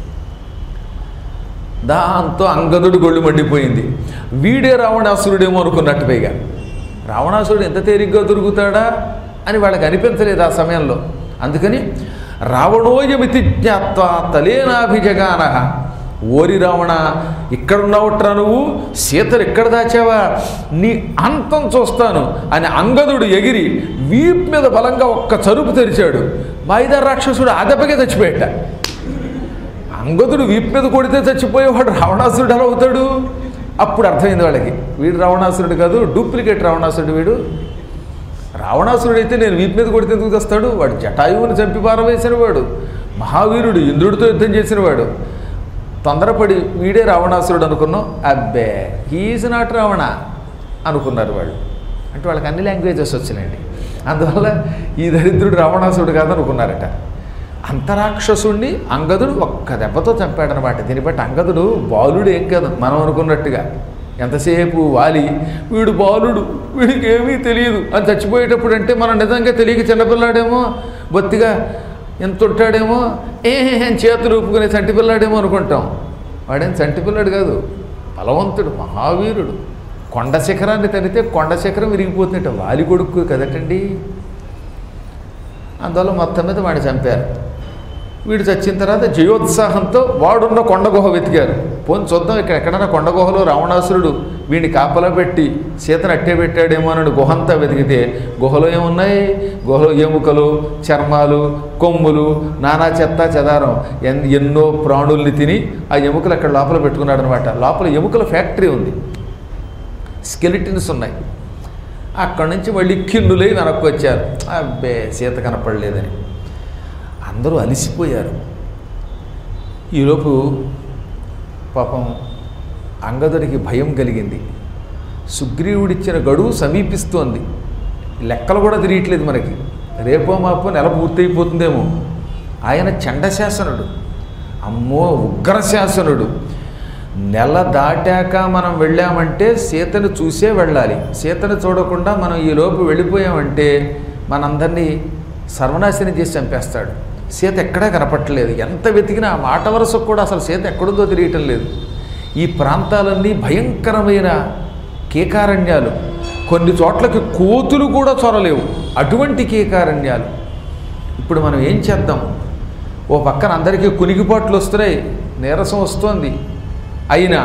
దాంతో అంగదుడు గొళ్ళు మండిపోయింది. వీడే రావణాసురుడేమో అనుకున్నట్టు. పైగా రావణాసురుడు ఎంత తేలిగ్గా దొరుకుతాడా అని వాళ్ళకి అనిపించలేదు ఆ సమయంలో. అందుకని రావణోయమితి జ్ఞాత్వా తలేనాభిజగాన, ఓరి రావణ ఇక్కడున్నావుట్రా నువ్వు, సీతలు ఎక్కడ దాచావా, నీ అంతం చూస్తాను అని అంగదుడు ఎగిరి వీపు మీద బలంగా ఒక్క చరుపు తెరిచాడు. మాయిదారు రాక్షసుడు ఆ దెబ్బకే చచ్చిపోయాట. అంగదుడు వీపు మీద కొడితే చచ్చిపోయేవాడు రావణాసురుడు ఎలా అవుతాడు? అప్పుడు అర్థమైంది వాళ్ళకి, వీడు రావణాసురుడు కాదు, డూప్లికేట్ రావణాసురుడు వీడు. రావణాసురుడు అయితే నేను వీపు మీద కొడితే ఎందుకు తెస్తాడు? వాడు జటాయువుని చంపి పారవేసిన వాడు, మహావీరుడు, ఇంద్రుడితో యుద్ధం చేసిన వాడు. తొందరపడి వీడే రావణాసురుడు అనుకున్నాం. అబ్బే హీఈజ్ నాట్ రావణ అనుకున్నారు వాళ్ళు. అంటే వాళ్ళకి అన్ని లాంగ్వేజెస్ వచ్చినాయండి. అందువల్ల ఈ దరిద్రుడు రావణాసురుడు కాదనుకున్నారట. అంతరాక్షసుణ్ణి అంగదుడు ఒక్క దెబ్బతో చంపాడనమాట. దీన్ని బట్టి అంగదుడు బాలుడు ఏం కాదు మనం అనుకున్నట్టుగా. ఎంతసేపు వాలి వీడు బాలుడు, వీడికి ఏమీ తెలియదు అని చచ్చిపోయేటప్పుడు అంటే మనం నిజంగా తెలియక చిన్నపిల్లాడేమో, బొత్తిగా ఎంత ఉంటాడేమో, చేతులు ఊపుకునే చంటిపిల్లాడేమో అనుకుంటాం. వాడేం చంటిపిల్లాడు కాదు, బలవంతుడు, మహావీరుడు. కొండ శిఖరాన్ని తనితే కొండ శిఖరం విరిగిపోతుందట, వాలి కొడుకు కదటండి. అందువల్ల మొత్తం మీద వాడిని చంపారు. వీడు చచ్చిన తర్వాత జయోత్సాహంతో వాడున్న కొండ గుహ వెతికారు. పోని చూద్దాం ఇక్కడ ఎక్కడైనా కొండ గుహలో రావణాసురుడు వీడిని కాపలా పెట్టి సీతను అట్టే పెట్టాడేమో అని గుహంతా వెతికితే గుహలో ఏమున్నాయి? గుహలో ఎముకలు, చర్మాలు, కొమ్ములు, నానా చెత్త చెదారం, ఎన్నో ప్రాణుల్ని తిని ఆ ఎముకలు అక్కడ లోపల పెట్టుకున్నాడు అనమాట. లోపల ఎముకల ఫ్యాక్టరీ ఉంది, స్కెలిటిన్స్ ఉన్నాయి. అక్కడి నుంచి మళ్ళీ కిన్నులై వెనక్కి వచ్చారు. అబ్బే సీత కనపడలేదని అందరూ అలిసిపోయారు. ఈలోపు పాపం అంగదుడికి భయం కలిగింది. సుగ్రీవుడిచ్చిన గడువు సమీపిస్తోంది, లెక్కలు కూడా తిరియట్లేదు మనకి. రేపో మాపో నెల పూర్తయిపోతుందేమో. ఆయన చండశాసనుడు, అమ్మో ఉగ్రశాసనుడు. నెల దాటాక మనం వెళ్ళామంటే సీతను చూసే వెళ్ళాలి. సీతను చూడకుండా మనం ఈలోపు వెళ్ళిపోయామంటే మనందరినీ సర్వనాశనం చేసి చంపేస్తాడు. సీత ఎక్కడా కనపట్టలేదు. ఎంత వెతికినా ఆ మాట వరుసకు కూడా అసలు సీత ఎక్కడుందో తెలియటం లేదు. ఈ ప్రాంతాలన్నీ భయంకరమైన కేకారణ్యాలు, కొన్ని చోట్లకి కోతులు కూడా చొరలేవు, అటువంటి కేకారణ్యాలు. ఇప్పుడు మనం ఏం చేద్దాం? ఓ పక్కన అందరికీ కునిగిపాట్లు వస్తున్నాయి, నీరసం వస్తోంది. అయినా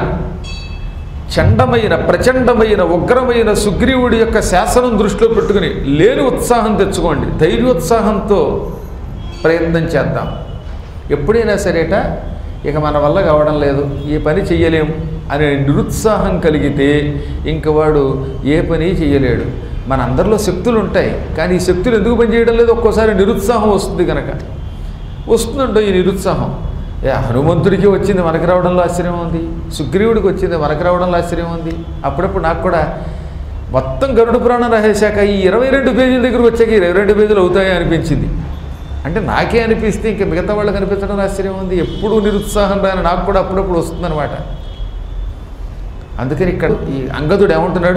చండమైన ప్రచండమైన ఉగ్రమైన సుగ్రీవుడి యొక్క శాసనం దృష్టిలో పెట్టుకుని లేని ఉత్సాహం తెచ్చుకోండి, ధైర్యోత్సాహంతో ప్రయత్నం చేద్దాం. ఎప్పుడైనా సరేట ఇక మన వల్ల కావడం లేదు, ఈ పని చెయ్యలేం అనే నిరుత్సాహం కలిగితే ఇంక వాడు ఏ పని చెయ్యలేడు. మన అందరిలో శక్తులు ఉంటాయి, కానీ ఈ శక్తులు ఎందుకు పనిచేయడం లేదు? ఒక్కోసారి నిరుత్సాహం వస్తుంది కనుక. వస్తుందంటో ఈ నిరుత్సాహం. హనుమంతుడికి వచ్చింది, మనకి రావడంలో ఆశ్చర్యం ఉంది. సుగ్రీవుడికి వచ్చింది, మనకి రావడంలో ఆశ్చర్యం ఉంది. అప్పుడప్పుడు నాకు కూడా మొత్తం గరుడ పురాణం రాసేశాక ఈ 22 పేజీల దగ్గరకు వచ్చాక 22 పేజీలు అవుతాయి అనిపించింది. అంటే నాకే అనిపిస్తే ఇంకా మిగతా వాళ్ళకి అనిపించడం ఆశ్చర్యం ఉంది. ఎప్పుడూ నిరుత్సాహం రాని నాకు కూడా అప్పుడప్పుడు వస్తుందన్నమాట. అందుకని ఇక్కడ ఈ అంగదుడు ఏమంటున్నాడు?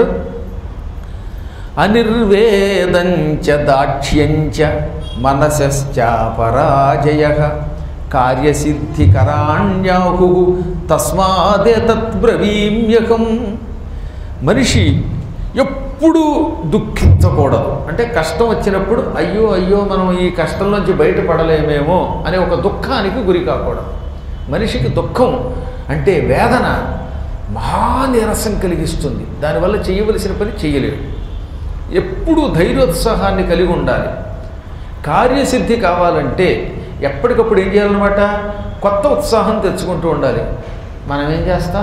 అనిర్వేదంచ దాక్ష్యంచ మనసశ్చాపరాజయ కార్యసిద్ధికరాణ్యాహు తస్మాదే తద్బ్రవీమ్యకం. మనిషి ఎప్పుడూ దుఃఖించకూడదు. అంటే కష్టం వచ్చినప్పుడు అయ్యో అయ్యో మనం ఈ కష్టంలోంచి బయటపడలేమేమో అనే ఒక దుఃఖానికి గురి కాకూడదు. మనిషికి దుఃఖం అంటే వేదన మహానీరసం కలిగిస్తుంది. దానివల్ల చేయవలసిన పని చేయలేడు. ఎప్పుడూ ధైర్యోత్సాహాన్ని కలిగి ఉండాలి. కార్యసిద్ధి కావాలంటే ఎప్పటికప్పుడు ఏం చేయాలన్నమాట? కొత్త ఉత్సాహం తెచ్చుకుంటూ ఉండాలి. మనం ఏం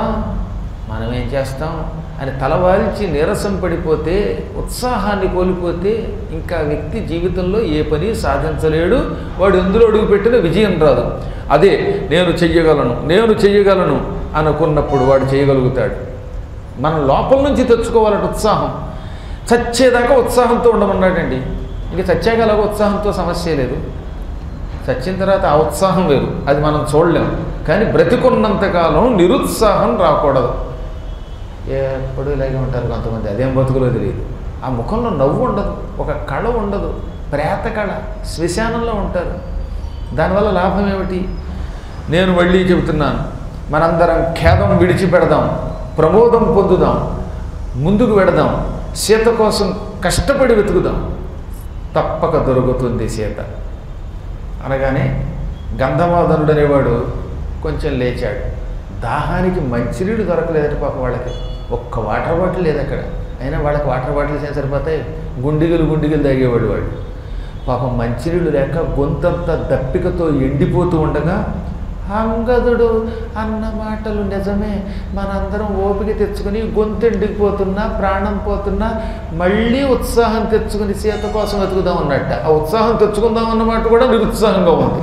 చేస్తాం అని తలవాల్చి నీరసం పడిపోతే, ఉత్సాహాన్ని కోల్పోతే ఇంకా వ్యక్తి జీవితంలో ఏ పని సాధించలేడు. వాడు ఎందులో అడుగుపెట్టినా విజయం రాదు. అదే నేను చెయ్యగలను అనుకున్నప్పుడు వాడు చేయగలుగుతాడు. మనం లోపల నుంచి తెచ్చుకోవాలంటే ఉత్సాహం. చచ్చేదాకా ఉత్సాహంతో ఉండమన్నాడండి. ఇంక చచ్చాక అలాగ ఉత్సాహంతో సమస్య లేదు. చచ్చిన తర్వాత ఆ ఉత్సాహం వేరు, అది మనం చూడలేము. కానీ బ్రతికున్నంతకాలం నిరుత్సాహం రాకూడదు. ఎప్పుడు ఇలాగే ఉంటారు కొంతమంది, అదేం బతుకులో తెలియదు. ఆ ముఖంలో నవ్వు ఉండదు, ఒక కళ ఉండదు, ప్రేత కళ, శ్మశానంలో ఉంటారు. దానివల్ల లాభం ఏమిటి? నేను మళ్ళీ చెబుతున్నాను, మనందరం ఖేదం విడిచిపెడదాం, ప్రమోదం పొందుదాం, ముందుకు వెడదాం, సీత కోసం కష్టపడి వెతుకుదాం, తప్పక దొరుకుతుంది సీత. అనగానే గంధమాదనుడు అనేవాడు కొంచెం లేచాడు. దాహానికి మంచినీళ్ళు దొరకలేదట పాపం వాళ్ళకి. ఒక్క వాటర్ బాటిల్ లేదు అక్కడ. అయినా వాళ్ళకి వాటర్ బాటిల్స్ ఏం సరిపోతాయి? గుండిగలు తాగేవాడు వాడు. పాపం మంచినీళ్ళు లేక గొంతంతా దప్పికతో ఎండిపోతూ ఉండగా అంగదుడు అన్న మాటలు నిజమే, మనందరం ఓపిక తెచ్చుకొని గొంతు ఎండిపోతున్నా, ప్రాణం పోతున్నా మళ్ళీ ఉత్సాహం తెచ్చుకుని సీత కోసం వెతుకుదాం అన్నట్ట. ఆ ఉత్సాహం తెచ్చుకుందాం అన్నమాట కూడా నిరుత్సాహంగా ఉంది.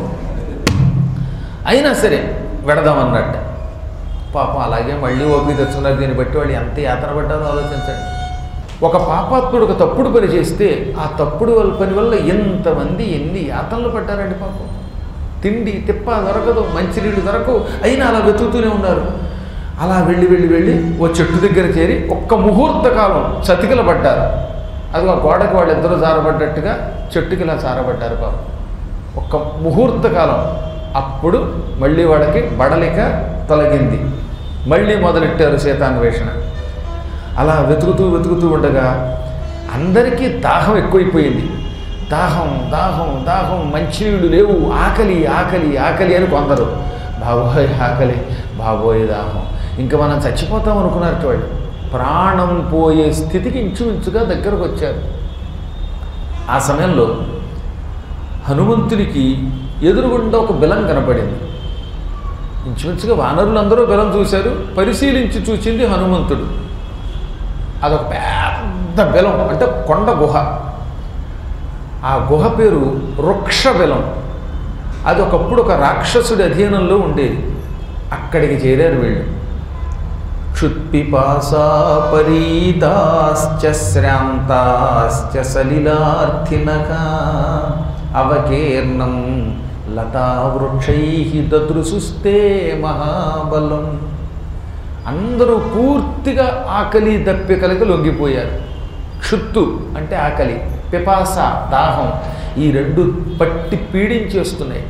అయినా సరే వెడదామన్నట్ట. పాపం అలాగే మళ్ళీ ఓపిక తెచ్చుకున్నారు. దీన్ని బట్టి వాళ్ళు ఎంత యాతన పడ్డారో ఆలోచించండి. ఒక పాపాత్ముడు ఒక తప్పుడు పని చేస్తే ఆ తప్పుడు పని వల్ల ఎంతమంది ఎన్ని యాతనలు పడ్డారండి పాపం. తిండి తిప్ప దొరకదు, మంచినీళ్ళు దొరకవు, అయినా అలా వెతుకుతూనే ఉన్నారు. అలా వెళ్ళి వెళ్ళి వెళ్ళి ఓ చెట్టు దగ్గర చేరి ఒక్క ముహూర్త కాలం చతికిల పడ్డారు. అది ఆ గోడకి వాళ్ళిద్దరూ జారబడ్డట్టుగా చెట్టుకి ఇలా జారబడ్డారు పాపం. ఒక్క ముహూర్త కాలం. అప్పుడు మళ్ళీ వాళ్ళకి బడలిక తొలగింది. మళ్ళీ మొదలెట్టారు సీతాన్వేషణ. అలా వెతుకుతూ వెతుకుతూ ఉండగా అందరికీ దాహం ఎక్కువైపోయింది. దాహం దాహం దాహం, మంచినీళ్ళు లేవు, ఆకలి ఆకలి ఆకలి అని కొందరు. బాబోయ్ ఆకలి, బాబోయ్ దాహం, ఇంకా మనం చచ్చిపోతాం అనుకున్నారు వాళ్ళు. ప్రాణం పోయే స్థితికి ఇంచుమించుగా దగ్గరకు వచ్చారు. ఆ సమయంలో హనుమంతుడికి ఎదురుగుండా ఒక బిలం కనపడింది. ఇంచుమించుగా వానరులందరూ బిలం చూశారు. పరిశీలించి చూసింది హనుమంతుడు. అదొక పెద్ద బిలం, అంటే కొండ గుహ. ఆ గుహ పేరు వృక్ష బిలం. అది ఒకప్పుడు ఒక రాక్షసుడి అధీనంలో ఉండేది. అక్కడికి చేరారు వీళ్ళు. క్షుత్పిపాసా పరీతాశ్చ శ్రాంతాశ్చ సలిలార్థినక అవకీర్ణం లతావృక్షై దదృశుస్తే మహాబలం. అందరూ పూర్తిగా ఆకలి దప్పికలకి లొంగిపోయారు. క్షుత్తు అంటే ఆకలి, పిపాస దాహం, ఈ రెండు పట్టి పీడించి వస్తున్నాయి.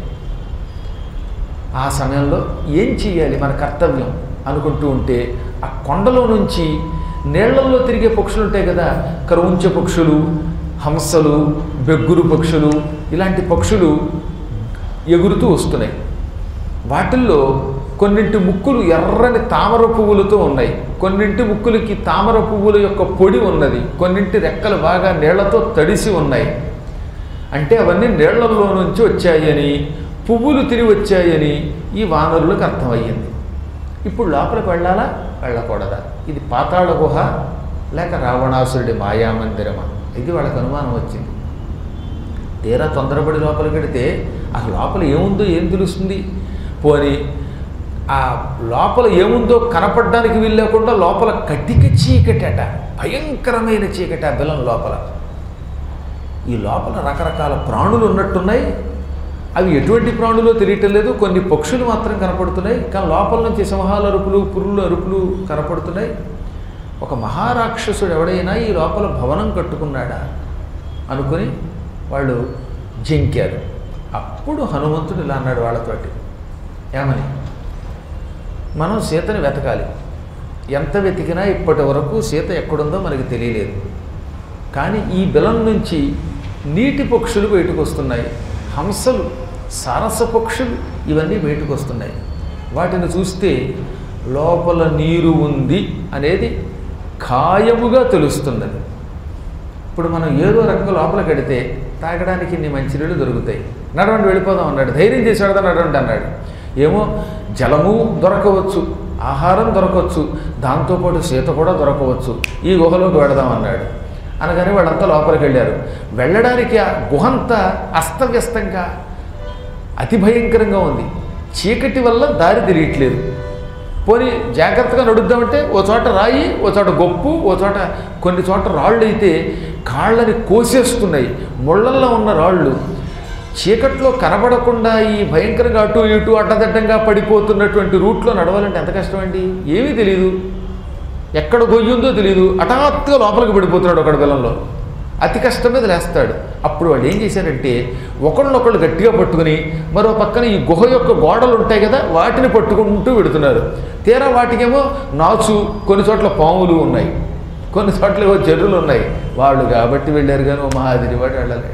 ఆ సమయంలో ఏం చెయ్యాలి, మన కర్తవ్యం అనుకుంటూ ఉంటే ఆ కొండలో నుంచి నీళ్లల్లో తిరిగే పక్షులు ఉంటాయి కదా, కరవుంచ పక్షులు, హంసలు, బెగ్గురు పక్షులు, ఇలాంటి పక్షులు ఎగురుతూ వస్తున్నాయి. వాటిల్లో కొన్నింటి ముక్కులు ఎర్రని తామర పువ్వులతో ఉన్నాయి, కొన్నింటి ముక్కులకి తామర పువ్వుల యొక్క పొడి ఉన్నది, కొన్నింటి రెక్కలు బాగా నీళ్లతో తడిసి ఉన్నాయి. అంటే అవన్నీ నీళ్లలో నుంచి వచ్చాయని, పువ్వులు తిరిగి వచ్చాయని ఈ వానరులకు అర్థమయ్యింది. ఇప్పుడు లోపలికి వెళ్ళాలా వెళ్ళకూడదా, ఇది పాతాళ గుహ లేక రావణాసురుడి మాయామందిరమా, ఇది వాళ్ళకి అనుమానం వచ్చింది. తీరా తొందరపడి లోపలికి వెడితే అసలు లోపల ఏముందో ఏం తెలుస్తుంది. పోని ఆ లోపల ఏముందో కనపడడానికి వీల్లేకుండా లోపల కటిక చీకటట, భయంకరమైన చీకట ఆ బిలం లోపల. ఈ లోపల రకరకాల ప్రాణులు ఉన్నట్టున్నాయి. అవి ఎటువంటి ప్రాణులో తెలియటం లేదు. కొన్ని పక్షులు మాత్రం కనపడుతున్నాయి, కానీ లోపల నుంచి సింహాల అరుపులు, పురుల అరుపులు కనపడుతున్నాయి. ఒక మహారాక్షసుడు ఎవడైనా ఈ లోపల భవనం కట్టుకున్నాడా అనుకుని వాళ్ళు జంకారు. అప్పుడు హనుమంతుడు ఇలా అన్నాడు వాళ్ళతోటి, ఏమని, మనం సీతని వెతకాలి. ఎంత వెతికినా ఇప్పటి వరకు సీత ఎక్కడుందో మనకి తెలియలేదు. కానీ ఈ బిలం నుంచి నీటి పక్షులు బయటకు వస్తున్నాయి, హంసలు, సారస పక్షులు, ఇవన్నీ బయటకు వస్తున్నాయి. వాటిని చూస్తే లోపల నీరు ఉంది అనేది ఖాయముగా తెలుస్తున్నది. ఇప్పుడు మనం ఏదో రకంగా లోపలికి వెడితే తాగడానికి ఇన్ని మంచినీళ్ళు దొరుకుతాయి, నడవండి వెళ్ళిపోదాం అన్నాడు. ధైర్యం చేసి వెడదాం నడవండి అన్నాడు. ఏమో జలము దొరకవచ్చు, ఆహారం దొరకవచ్చు, దాంతోపాటు సీత కూడా దొరకవచ్చు, ఈ గుహలోకి వెడదాం అన్నాడు. అనగానే వాళ్ళంతా లోపలికి వెళ్ళారు. వెళ్ళడానికి ఆ గుహంతా అస్తవ్యస్తంగా అతి భయంకరంగా ఉంది. చీకటి వల్ల దారి తిరియట్లేదు. పోనీ జాగ్రత్తగా నడుద్దామంటే ఓ చోట రాయి, ఓ చోట గొప్పు, ఓ చోట కొన్ని చోట రాళ్ళు అయితే కాళ్ళని కోసేస్తున్నాయి. ముళ్ళల్లో ఉన్న రాళ్ళు చీకట్లో కనబడకుండా ఈ భయంకరంగా అటు ఇటు అడ్డదడ్డంగా పడిపోతున్నటువంటి రూట్లో నడవాలంటే ఎంత కష్టం అండి. ఏమీ తెలియదు, ఎక్కడ గొయ్యుందో తెలియదు, హఠాత్తుగా లోపలికి పడిపోతున్నాడు ఒకడు బిలంలో. అతి కష్టం మీద లేస్తాడు. అప్పుడు వాళ్ళు ఏం చేశారంటే ఒకళ్ళొకళ్ళు గట్టిగా పట్టుకుని మరో పక్కన ఈ గుహ యొక్క గోడలు ఉంటాయి కదా, వాటిని పట్టుకుంటూ పెడుతున్నారు. తీరా వాటికేమో నాచు, కొన్ని చోట్ల పాములు ఉన్నాయి, కొన్ని చోట్ల ఏవో చెర్రులు ఉన్నాయి. వాళ్ళు కాబట్టి వెళ్ళారు, కానీ ఓ మహాదిరి వాడు వెళ్ళలేడు.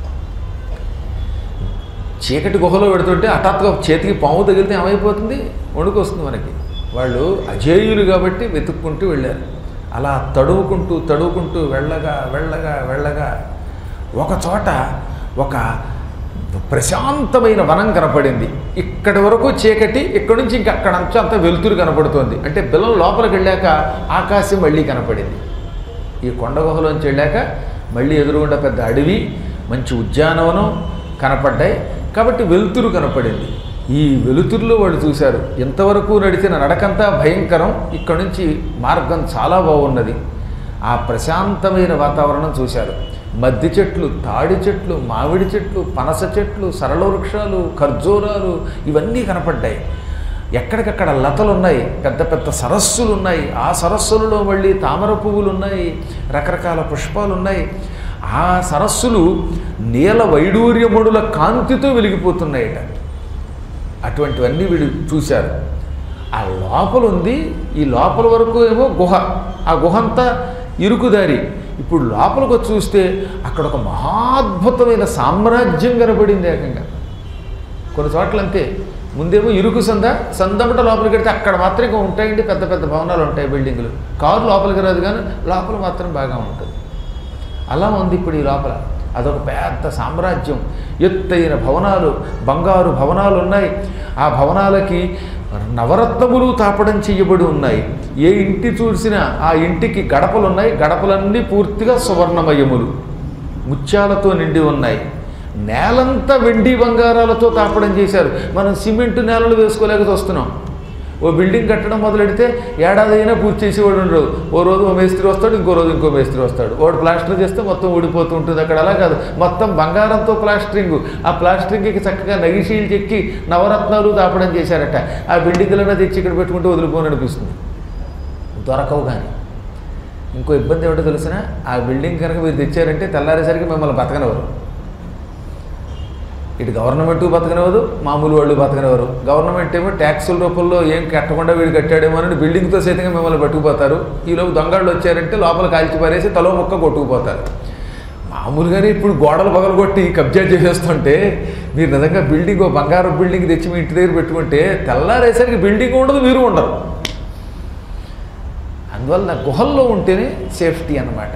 చీకటి గుహలో పెడుతుంటే హఠాత్తుగా చేతికి పాము తగిలితే ఏమైపోతుంది, వణుకొస్తుంది మనకి. వాళ్ళు అజేయులు కాబట్టి వెతుక్కుంటూ వెళ్ళారు. అలా తడువుకుంటూ వెళ్ళగా వెళ్ళగా వెళ్ళగా ఒక చోట ఒక ప్రశాంతమైన వనం కనపడింది. ఇక్కడి వరకు చీకటి, ఇక్కడి నుంచి ఇంక అక్కడ నుంచి అంతా వెలుతురు కనపడుతోంది. అంటే బిలం లోపలికి వెళ్ళాక ఆకాశం మళ్ళీ కనపడింది. ఈ కొండ గుహలోంచి వెళ్ళాక మళ్ళీ ఎదురుగుండా పెద్ద అడవి, మంచి ఉద్యానవనం కనపడ్డాయి. కాబట్టి వెలుతురు కనపడింది. ఈ వెలుతురులో వాళ్ళు చూశారు, ఇంతవరకు నడిచిన నడకంతా భయంకరం, ఇక్కడ నుంచి మార్గం చాలా బాగున్నది. ఆ ప్రశాంతమైన వాతావరణం చూశారు. మద్ది చెట్లు, తాడి చెట్లు, మామిడి చెట్లు, పనస చెట్లు, సరళ వృక్షాలు, ఖర్జూరాలు ఇవన్నీ కనపడ్డాయి. ఎక్కడికక్కడ లతలు ఉన్నాయి, పెద్ద పెద్ద సరస్సులు ఉన్నాయి. ఆ సరస్సులలో మళ్ళీ తామర పువ్వులు ఉన్నాయి, రకరకాల పుష్పాలు ఉన్నాయి. ఆ సరస్సులు నీల వైడూర్యముడుల కాంతితో వెలిగిపోతున్నాయట. అటువంటివన్నీ వీడు చూశారు. ఆ లోపల ఉంది, ఈ లోపల వరకు ఏమో గుహ, ఆ గుహ అంతా ఇరుకుదారి. ఇప్పుడు లోపలికి వచ్చి చూస్తే అక్కడ ఒక మహాద్భుతమైన సామ్రాజ్యం కనబడింది ఏకంగా. కొన్ని చోట్ల అంతే, ముందేమో ఇరుకు సందమట లోపలికి వెడితే అక్కడ మాత్రం ఇంకా ఉంటాయండి, పెద్ద పెద్ద భవనాలు ఉంటాయి, బిల్డింగులు. కారు లోపలికి రాదు కానీ లోపల మాత్రం బాగా ఉంటుంది. అలా ఉంది ఇప్పుడు ఈ లోపల. అదొక పెద్ద సామ్రాజ్యం, ఎత్తైన భవనాలు, బంగారు భవనాలు ఉన్నాయి. ఆ భవనాలకి నవరత్నములు తాపడం చేయబడి ఉన్నాయి. ఏ ఇంటి చూసినా ఆ ఇంటికి గడపలు ఉన్నాయి. గడపలన్నీ పూర్తిగా సువర్ణమయములు, ముత్యాలతో నిండి ఉన్నాయి. నేలంతా వెండి బంగారాలతో తాపడం చేశారు. మనం సిమెంట్ నేలలు వేసుకోలేక వస్తున్నాం. ఓ బిల్డింగ్ కట్టడం మొదలెడితే ఏడాది అయినా పూర్తి చేసేవాడు ఉండరు. ఓ రోజు ఓ మేస్త్రి వస్తాడు, ఇంకో రోజు ఇంకో మేస్త్రి వస్తాడు. వాడు ప్లాస్టర్ చేస్తే మొత్తం ఊడిపోతూ ఉంటుంది. అక్కడ అలా కాదు, మొత్తం బంగారంతో ప్లాస్టరింగ్. ఆ ప్లాస్టరింగ్కి చక్కగా నగిషీలు చెక్కి నవరత్నాలు తాపడం చేశారట. ఆ బిల్డింగ్లన్నా తెచ్చి ఇక్కడ పెట్టుకుంటే వదిలిపోని అనిపిస్తుంది. దొరకవు. కానీ ఇంకో ఇబ్బంది ఏమిటో తెలిసిన, ఆ బిల్డింగ్ కనుక మీరు తెచ్చారంటే తెల్లారేసరికి మిమ్మల్ని బతకనివ్వరు. ఇటు గవర్నమెంటు బతకనివ్వదు, మామూలు వాళ్ళు బతకనివ్వరు. గవర్నమెంట్ ఏమో ట్యాక్సుల రూపంలో ఏం కట్టకుండా వీడు కట్టాడేమో అని బిల్డింగ్తో సైతంగా మిమ్మల్ని పట్టుకుపోతారు. ఈలోపు దొంగళ్ళు వచ్చారంటే లోపల కాల్చి పారేసి తలో ముక్క కొట్టుకుపోతారు. మామూలుగానే ఇప్పుడు గోడలు పగలగొట్టి కబ్జా చేసేస్తుంటే మీరు నిజంగా బిల్డింగ్, ఓ బంగారం బిల్డింగ్ తెచ్చి మీ ఇంటి దగ్గర పెట్టుకుంటే తెల్లారేసరికి బిల్డింగ్ ఉండదు, మీరు ఉండరు. అందువల్ల గుహల్లో ఉంటేనే సేఫ్టీ అన్నమాట.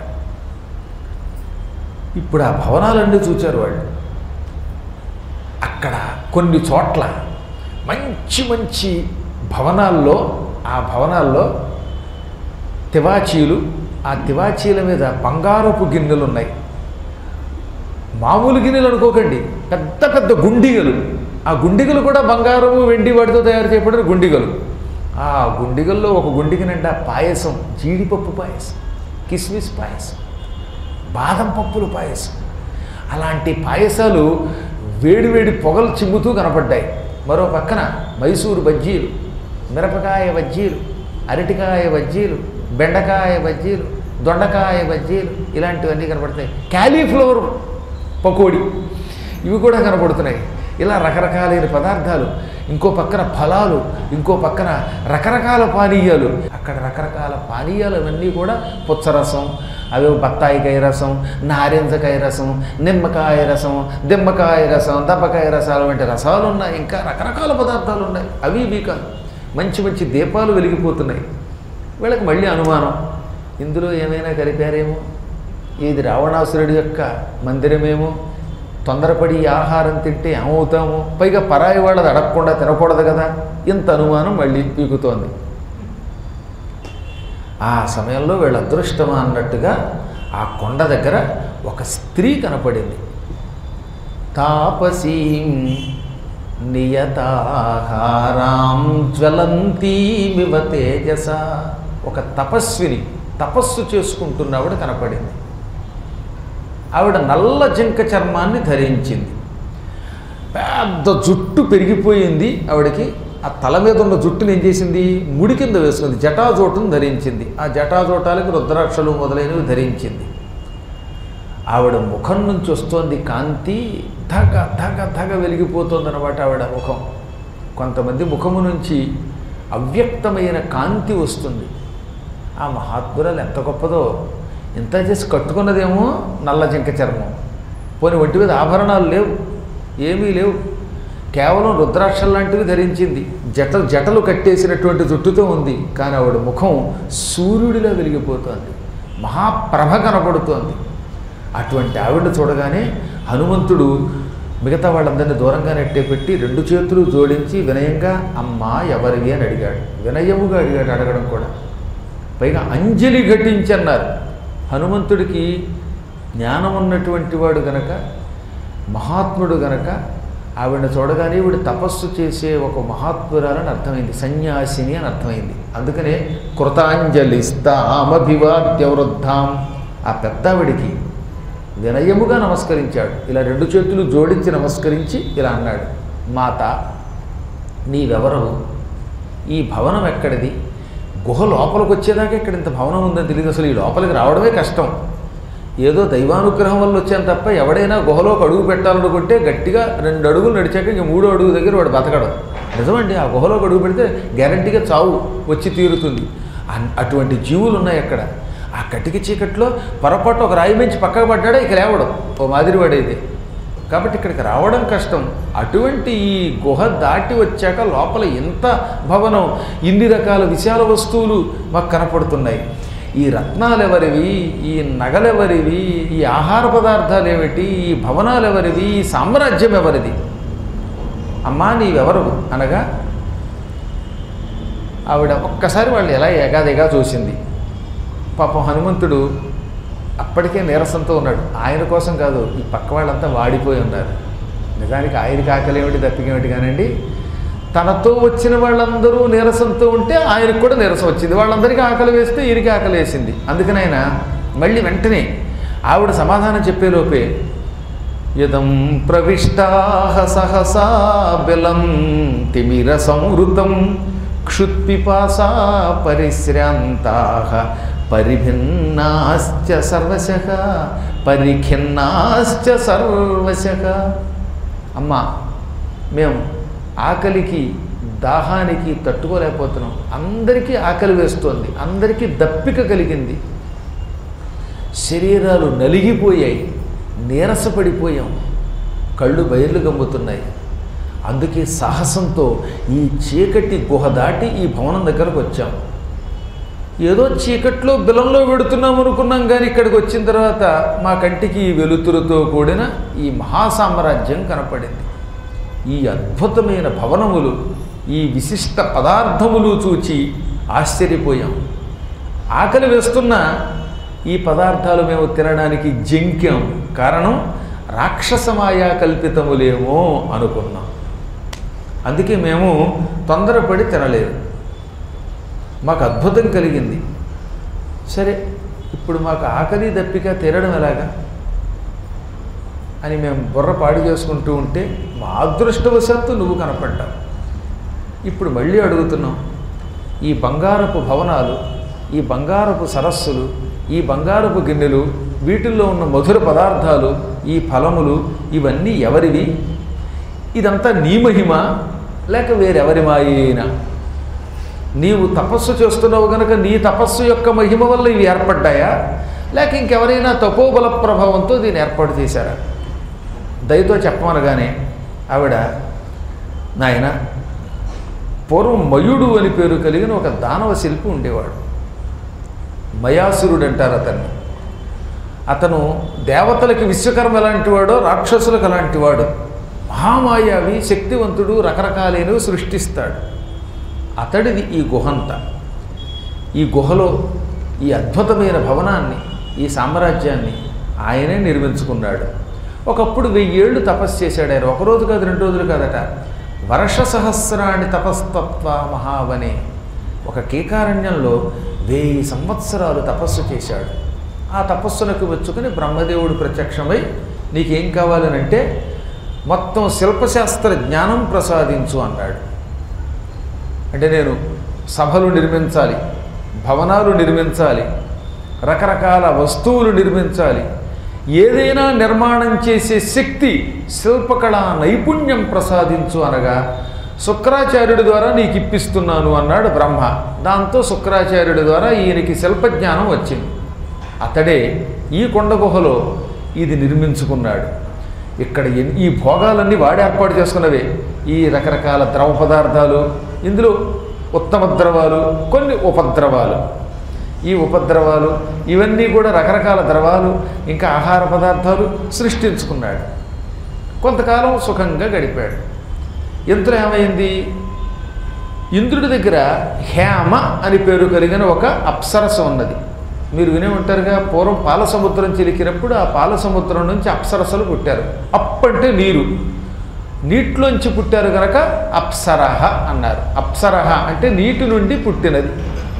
ఇప్పుడు ఆ భవనాలన్నీ చూచారు వాళ్ళు. అక్కడ కొన్ని చోట్ల మంచి మంచి భవనాల్లో, ఆ భవనాల్లో తివాచీలు, ఆ తివాచీల మీద బంగారపు గిన్నెలు ఉన్నాయి. మామూలు గిన్నెలు అనుకోకండి, పెద్ద పెద్ద గుండిగలు. ఆ గుండిగలు కూడా బంగారము వెండి వాటితో తయారు చేయబడిన గుండిగలు. ఆ గుండిగల్లో ఒక గుండిగ నిండా పాయసం, జీడిపప్పు పాయసం, కిస్మిస్ పాయసం, బాదం పప్పుల పాయసం. అలాంటి పాయసాలు వేడివేడి పొగలు చిమ్ముతూ కనపడ్డాయి. మరో పక్కన మైసూరు బజ్జీలు, మిరపకాయ బజ్జీలు, అరటికాయ బజ్జీలు, బెండకాయ బజ్జీలు, దొండకాయ బజ్జీలు ఇలాంటివన్నీ కనపడుతున్నాయి. క్యాలీఫ్లవర్ పకోడీ ఇవి కూడా కనపడుతున్నాయి. ఇలా రకరకాలైన పదార్థాలు. ఇంకో పక్కన ఫలాలు, ఇంకో పక్కన రకరకాల పానీయాలు. అక్కడ రకరకాల పానీయాలు అవన్నీ కూడా పుచ్చరసం, అవి బత్తాయికాయ రసం, నారింజకాయ రసం, నిమ్మకాయ రసం, దిమ్మకాయ రసం, దబ్బకాయ రసాలు వంటి రసాలు ఉన్నాయి. ఇంకా రకరకాల పదార్థాలు ఉన్నాయి. అవి ఇవి కాదు, మంచి మంచి దీపాలు వెలిగిపోతున్నాయి. వీళ్ళకి మళ్ళీ అనుమానం, ఇందులో ఏమైనా కలిపారేమో, ఇది రావణాసురుడి యొక్క మందిరమేమో, తొందరపడి ఆహారం తింటే ఏమవుతాము, పైగా పరాయి వాళ్ళది అడగకుండా తినకూడదు కదా, ఇంత అనుమానం మళ్ళీ పీకుతోంది. ఆ సమయంలో వీళ్ళ అదృష్టమా అన్నట్టుగా ఆ కొండ దగ్గర ఒక స్త్రీ కనపడింది. తాపసీం నియతాహారాం జ్వలంతీమివ తేజస. ఒక తపస్విని, తపస్సు చేసుకుంటున్నవిడ కనపడింది. ఆవిడ నల్ల జింక చర్మాన్ని ధరించింది. పెద్ద జుట్టు పెరిగిపోయింది ఆవిడకి. ఆ తల మీద ఉన్న జుట్టుని ఏం చేసింది, ముడి కింద వేసుకుంది. జటాజోటును ధరించింది. ఆ జటాజోటాలకి రుద్రాక్షలు మొదలైనవి ధరించింది. ఆవిడ ముఖం నుంచి వస్తోంది కాంతి, ధగ ధగ ధగ వెలిగిపోతుంది అన్నమాట ఆవిడ ముఖం. కొంతమంది ముఖము నుంచి అవ్యక్తమైన కాంతి వస్తుంది. ఆ మహాత్మురాలు ఎంత గొప్పదో. ఇంత చేసి కట్టుకున్నదేమో నల్ల జింక చర్మం, పోనీ ఒంటి మీద ఆభరణాలు లేవు, ఏమీ లేవు, కేవలం రుద్రాక్షలు లాంటివి ధరించింది. జటలు కట్టేసినటువంటి జుట్టుతో ఉంది. కానీ ఆవిడ ముఖం సూర్యుడిలా వెలిగిపోతోంది, మహాప్రభ కనపడుతోంది. అటువంటి ఆవిడ చూడగానే హనుమంతుడు మిగతా వాళ్ళందరినీ దూరంగా నెట్టే పెట్టి 2 చేతులు జోడించి వినయంగా అమ్మా ఎవరివి అని అడిగాడు. వినయముగా అడిగాడు, అడగడం కూడా. పైగా అంజలి ఘటించి అన్నారు. హనుమంతుడికి జ్ఞానం ఉన్నటువంటి వాడు గనక, మహాత్ముడు గనక ఆవిడని చూడగానే వీడు తపస్సు చేసే ఒక మహాత్మురాలని అర్థమైంది, సన్యాసిని అని అర్థమైంది. అందుకనే కృతాంజలిస్తామభివాద్య వృద్ధాం. ఆ పెద్దావిడికి వినయముగా నమస్కరించాడు. ఇలా 2 చేతులు జోడించి నమస్కరించి ఇలా అన్నాడు, మాత నీవెవరవు? ఈ భవనం ఎక్కడిది? గుహ లోపలికి వచ్చేదాకా ఇక్కడ ఇంత భవనం ఉందని తెలియదు. అసలు ఈ లోపలికి రావడమే కష్టం. ఏదో దైవానుగ్రహం వల్ల వచ్చాను తప్ప ఎవడైనా గుహలోకి అడుగు పెట్టాలనుకుంటే గట్టిగా 2 అడుగులు నడిచాక ఇంక 3వ అడుగు దగ్గర వాడు బతకడం. నిజమండి, ఆ గుహలోకి అడుగు పెడితే గ్యారంటీగా చావు వచ్చి తీరుతుంది. అటువంటి జీవులు ఉన్నాయి అక్కడ. ఆ కటిక చీకట్లో పొరపాటు ఒక రాయి మంచి పక్కకు పడ్డాడే ఇక లేవడం ఓ మాదిరివాడైతే. కాబట్టి ఇక్కడికి రావడం కష్టం. అటువంటి ఈ గుహ దాటి వచ్చాక లోపల ఎంత భవనం, ఇన్ని రకాల విశాల వస్తువులు మాకు కనపడుతున్నాయి. ఈ రత్నాలు ఎవరివి? ఈ నగలెవరివి? ఈ ఆహార పదార్థాలు ఏమిటి? ఈ భవనాలు ఎవరివి? ఈ సామ్రాజ్యం ఎవరిది? అమ్మా నీవెవరు అనగా ఆవిడ ఒక్కసారి వాళ్ళు ఎలా ఎగాదిగా చూసింది. పాపం హనుమంతుడు అప్పటికే నీరసంతో ఉన్నాడు. ఆయన కోసం కాదు, ఈ పక్క వాళ్ళంతా వాడిపోయి ఉన్నారు. నిజానికి ఆయనకి ఆకలి ఏమిటి దప్పికేమిటి కానండి, తనతో వచ్చిన వాళ్ళందరూ నీరసంతో ఉంటే ఆయనకు కూడా నీరసం వచ్చింది. వాళ్ళందరికీ ఆకలి వేస్తే ఈయనకి ఆకలి వేసింది. అందుకని ఆయన మళ్ళీ వెంటనే ఆవిడ సమాధానం చెప్పేలోపే యదం ప్రవిష్టాః సహసా బలం తిమిర సంవృతం క్షుత్పిపాసా పరిశ్రాంతాః పరిభిన్నాశ్చ సర్వశః పరిఖిన్నాశ్చ సర్వశః. అమ్మా మేము ఆకలికి దాహానికి తట్టుకోలేకపోతున్నాం. అందరికీ ఆకలి వేస్తోంది, అందరికీ దప్పిక కలిగింది, శరీరాలు నలిగిపోయాయి, నీరసపడిపోయాం, కళ్ళు బయర్లు గమ్ముతున్నాయి. అందుకే సాహసంతో ఈ చీకటి గుహ దాటి ఈ భవనం దగ్గరకు వచ్చాం. ఏదో చీకట్లో బిలంలో వెడుతున్నాం అనుకున్నాం, కానీ ఇక్కడికి వచ్చిన తర్వాత మా కంటికి ఈ వెలుతురుతో కూడిన ఈ మహాసామ్రాజ్యం కనపడింది. ఈ అద్భుతమైన భవనములు, ఈ విశిష్ట పదార్థములు చూచి ఆశ్చర్యపోయాం. ఆకలి వేస్తున్న ఈ పదార్థాలు మేము తినడానికి జంక్యాం. కారణం రాక్షసమాయా కల్పితములేమో అనుకున్నాం. అందుకే మేము తొందరపడి తినలేదు. మాకు అద్భుతం కలిగింది. సరే, ఇప్పుడు మాకు ఆకలి దప్పిక తీరడం ఎలాగా అని మేము బుర్ర పాడు చేసుకుంటూ ఉంటే మా అదృష్టవశాత్తు నువ్వు కనపడ్డావు. ఇప్పుడు మళ్ళీ అడుగుతున్నాం, ఈ బంగారపు భవనాలు, ఈ బంగారపు సరస్సులు, ఈ బంగారపు గిన్నెలు, వీటిల్లో ఉన్న మధుర పదార్థాలు, ఈ ఫలములు, ఇవన్నీ ఎవరివి? ఇదంతా నీ మహిమ లేక వేరెవరి మాయేనా? నీవు తపస్సు చేస్తున్నావు గనక నీ తపస్సు యొక్క మహిమ వల్ల ఇవి ఏర్పడ్డాయా, లేక ఇంకెవరైనా తపోబల ప్రభావంతో దీన్ని ఏర్పాటు చేశారా? దయతో చెప్పమనగానే ఆవిడ, నాయన పూర్వం మయుడు అని పేరు కలిగిన ఒక దానవ శిల్పి ఉండేవాడు. మయాసురుడు అంటారు అతన్ని. అతను దేవతలకి విశ్వకర్మ ఎలాంటి వాడో రాక్షసులకు అలాంటి వాడు. మహామాయావి, శక్తివంతుడు, రకరకాలైనవి సృష్టిస్తాడు. అతడిది ఈ గుహంతా. ఈ గుహలో ఈ అద్భుతమైన భవనాన్ని, ఈ సామ్రాజ్యాన్ని ఆయనే నిర్మించుకున్నాడు. ఒకప్పుడు 1000 ఏళ్ళు తపస్సు చేశాడు ఆయన. ఒకరోజు కాదు, 2 రోజులు కాదట. వర్ష సహస్రాన్ని తపస్తత్వ మహావనే. ఒక కీకారణ్యంలో 1000 సంవత్సరాలు తపస్సు చేశాడు. ఆ తపస్సునకు మెచ్చుకుని బ్రహ్మదేవుడు ప్రత్యక్షమై నీకేం కావాలనంటే మొత్తం శిల్పశాస్త్ర జ్ఞానం ప్రసాదించు అన్నాడు. అంటే నేను సభలు నిర్మించాలి, భవనాలు నిర్మించాలి, రకరకాల వస్తువులు నిర్మించాలి, ఏదైనా నిర్మాణం చేసే శక్తి, శిల్పకళా నైపుణ్యం ప్రసాదించు అనగా శుక్రాచార్యుడి ద్వారా నీకు ఇప్పిస్తున్నాను అన్నాడు బ్రహ్మ. దాంతో శుక్రాచార్యుడి ద్వారా ఈయనకి శిల్పజ్ఞానం వచ్చింది. అతడే ఈ కొండ గుహలో ఇది నిర్మించుకున్నాడు. ఇక్కడ ఈ భోగాలన్నీ వాడు ఏర్పాటు చేసుకున్నవే. ఈ రకరకాల ద్రవ పదార్థాలు, ఇందులో ఉత్తమ ద్రవాలు, కొన్ని ఉపద్రవాలు. ఈ ఉపద్రవాలు ఇవన్నీ కూడా రకరకాల ద్రవాలు, ఇంకా ఆహార పదార్థాలు సృష్టించుకున్నాడు. కొంతకాలం సుఖంగా గడిపాడు. ఇంతలో ఏమైంది, ఇంద్రుడి దగ్గర హేమ అని పేరు కలిగిన ఒక అప్సరస ఉన్నది. మీరు వినే ఉంటారుగా, పూర్వం పాల సముద్రం చిలికినప్పుడు ఆ పాల సముద్రం నుంచి అప్సరసలు పుట్టారు. అప్పంటే నీరు, నీటిలోంచి పుట్టారు కనుక అప్సరహ అన్నారు. అప్సరహ అంటే నీటి నుండి పుట్టినది.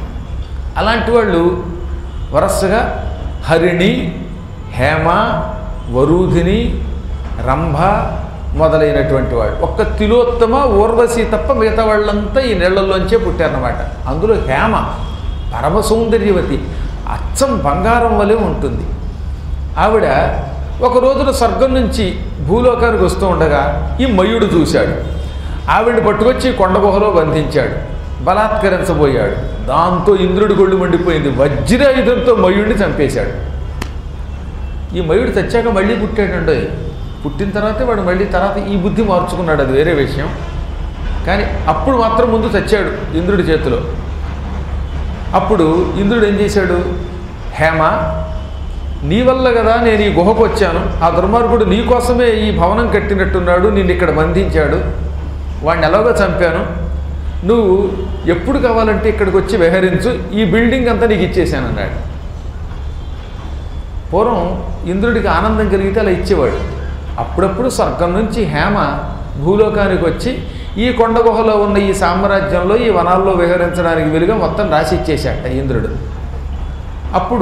అలాంటి వాళ్ళు వరసగా హరిణి, హేమ, వరూధిని, రంభ మొదలైనటువంటి వాడు. ఒక్క తిలోత్తమ, ఊర్వశి తప్ప మిగతా వాళ్ళంతా ఈ నీళ్లలోంచే పుట్టారన్నమాట. అందులో హేమ పరమ సౌందర్యవతి, అచ్చం బంగారం వలె ఉంటుంది. ఆవిడ ఒక రోజున స్వర్గం నుంచి భూలోకానికి వస్తూ ఉండగా ఈ మయుడు చూశాడు. ఆవిడని పట్టుకొచ్చి కొండ గుహలో బంధించాడు, బలాత్కరించబోయాడు. దాంతో ఇంద్రుడి గొళ్ళు మండిపోయింది. వజ్రాయుధంతో మయుడిని చంపేశాడు. ఈ మయుడు చచ్చాక మళ్ళీ పుట్టాడండి. పుట్టిన తర్వాతే వాడు మళ్ళీ తర్వాత ఈ బుద్ధి మార్చుకున్నాడు, అది వేరే విషయం. కానీ అప్పుడు మాత్రం ముందు చచ్చాడు ఇంద్రుడి చేతిలో. అప్పుడు ఇంద్రుడు ఏం చేశాడు, హేమ నీ వల్ల కదా నేను ఈ గుహకు వచ్చాను, ఆ దుర్మార్గుడు నీ కోసమే ఈ భవనం కట్టినట్టున్నాడు, నిన్ను ఇక్కడ బంధించాడు, వాడిని ఎలాగో చంపాను, నువ్వు ఎప్పుడు కావాలంటే ఇక్కడికి వచ్చి విహరించు, ఈ బిల్డింగ్ అంతా నీకు ఇచ్చేసాను అన్నాడు. పూర్వం ఇంద్రుడికి ఆనందం కలిగితే అలా ఇచ్చేవాడు. అప్పుడప్పుడు స్వర్గం నుంచి హేమ భూలోకానికి వచ్చి ఈ కొండ గుహలో ఉన్న ఈ సామ్రాజ్యంలో ఈ వనాల్లో విహరించడానికి వీలుగా మొత్తం రాసి ఇచ్చేశాట ఇంద్రుడు. అప్పుడు